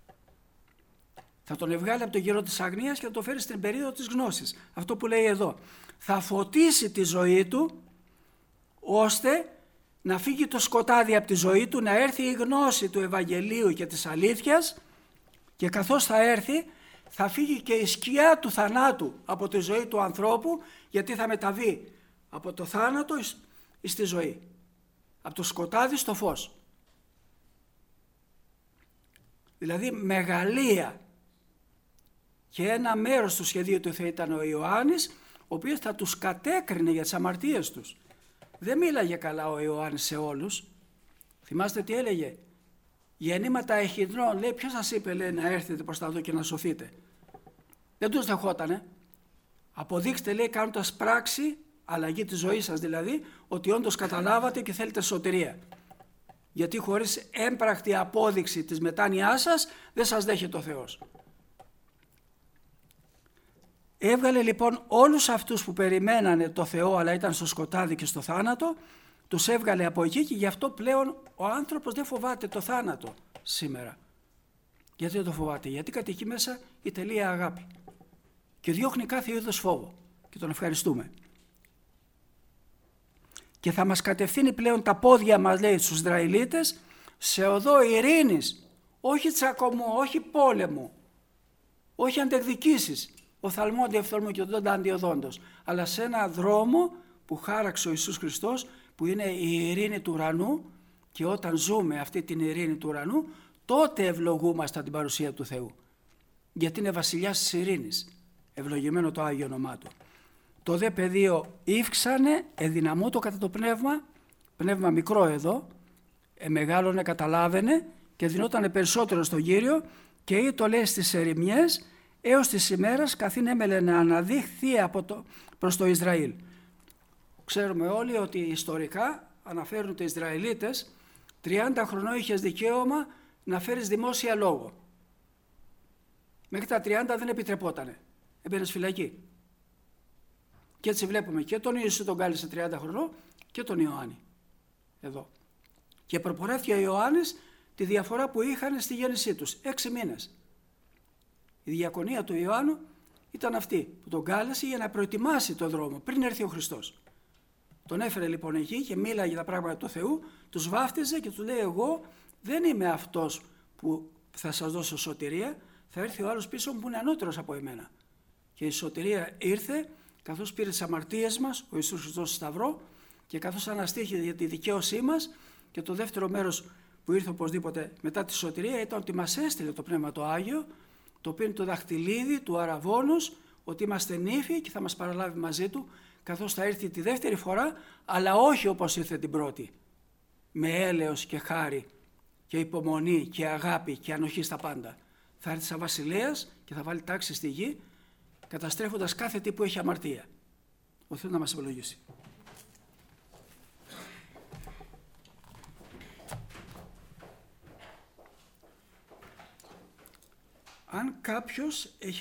Θα τον ευγάλει από το γύρο της αγνίας και θα το φέρει στην περίοδο της γνώσης. Αυτό που λέει εδώ. Θα φωτίσει τη ζωή του, ώστε να φύγει το σκοτάδι από τη ζωή του, να έρθει η γνώση του Ευαγγελίου και της αλήθειας, και καθώς θα έρθει θα φύγει και η σκιά του θανάτου από τη ζωή του ανθρώπου, γιατί θα μεταβεί από το θάνατο στη ζωή, από το σκοτάδι στο φως. Δηλαδή μεγαλεία. Και ένα μέρος του σχεδίου του θα ήταν ο Ιωάννης, ο οποίος θα τους κατέκρινε για τις αμαρτίες τους. Δεν μίλαγε καλά ο Ιωάννης σε όλους. Θυμάστε τι έλεγε? Γεννήματα εχιδρών, λέει, ποιος σας είπε, λέει, να έρθετε προς τα δω και να σωθείτε? Δεν τους δεχότανε. Αποδείξτε, λέει, κάνοντας πράξη, αλλαγή της ζωής σας δηλαδή, ότι όντως καταλάβατε και θέλετε σωτηρία. Γιατί χωρίς έμπρακτη απόδειξη της μετάνοιάς σας δεν σας δέχεται ο Θεός. Έβγαλε λοιπόν όλους αυτούς που περιμένανε το Θεό αλλά ήταν στο σκοτάδι και στο θάνατο, τους έβγαλε από εκεί, και γι' αυτό πλέον ο άνθρωπος δεν φοβάται το θάνατο σήμερα. Γιατί δεν το φοβάται? Γιατί κατοικεί μέσα η τελεία αγάπη και διώχνει κάθε είδος φόβο, και τον ευχαριστούμε. Και θα μας κατευθύνει πλέον τα πόδια μας, λέει, στους Ισραηλίτες, σε οδό ειρήνης, όχι τσακωμού, όχι πόλεμου, όχι αντεκδικήσεις, οφθαλμόντι οφθαλμού και οδόντα αντιοδόντος, αλλά σε ένα δρόμο που χάραξε ο Ιησούς Χριστός, που είναι η ειρήνη του ουρανού, και όταν ζούμε αυτή την ειρήνη του ουρανού, τότε ευλογούμαστε από την παρουσία του Θεού. Γιατί είναι βασιλιάς της ειρήνης, ευλογημένο το Άγιο όνομά του. Το δε πεδίο ύφξανε, εδυναμούτο κατά το πνεύμα, πνεύμα μικρό εδώ, ε, μεγάλωνε, καταλάβαινε και δινότανε περισσότερο στον Κύριο, και ή το λέει στις ερημιές, έως της ημέρας καθήν έμελε να αναδειχθεί από το, προς το Ισραήλ. Ξέρουμε όλοι ότι ιστορικά αναφέρουν οι Ισραηλίτες, τριάντα χρονών είχες δικαίωμα να φέρεις δημόσια λόγο. Μέχρι τα τριάντα δεν επιτρεπότανε, έμπαινες φυλακή. Και έτσι βλέπουμε και τον Ιησού τον κάλεσε τριάντα χρονών και τον Ιωάννη εδώ. Και προπορεύτηκε ο Ιωάννης τη διαφορά που είχαν στη γέννησή τους, έξι μήνες. Η διακονία του Ιωάννου ήταν αυτή που τον κάλεσε για να προετοιμάσει τον δρόμο πριν έρθει ο Χριστός. Τον έφερε λοιπόν εκεί και μίλαγε για τα πράγματα του Θεού, τους βάφτιζε και του λέει, εγώ δεν είμαι αυτός που θα σας δώσω σωτηρία, θα έρθει ο άλλος πίσω μου που είναι ανώτερος από εμένα. Και η σωτηρία ήρθε καθώς πήρε τις αμαρτίες μας ο Ιησούς Χριστός στο Σταυρό, και καθώς αναστήθηκε για τη δικαίωσή μας. Και το δεύτερο μέρος που ήρθε οπωσδήποτε μετά τη σωτηρία ήταν ότι μας έστειλε το Πνεύμα το Άγιο, το οποίο είναι το δαχτυλίδι του αραβώνος, ότι είμαστε νύφοι και θα μας παραλάβει μαζί του, καθώς θα έρθει τη δεύτερη φορά, αλλά όχι όπως ήρθε την πρώτη, με έλεος και χάρη και υπομονή και αγάπη και ανοχή στα πάντα. Θα έρθει σαν βασιλέας και θα βάλει τάξη στη γη, καταστρέφοντας κάθε τι που έχει αμαρτία. Ο Θεός να μας ευλογήσει. Αν κάποιος έχει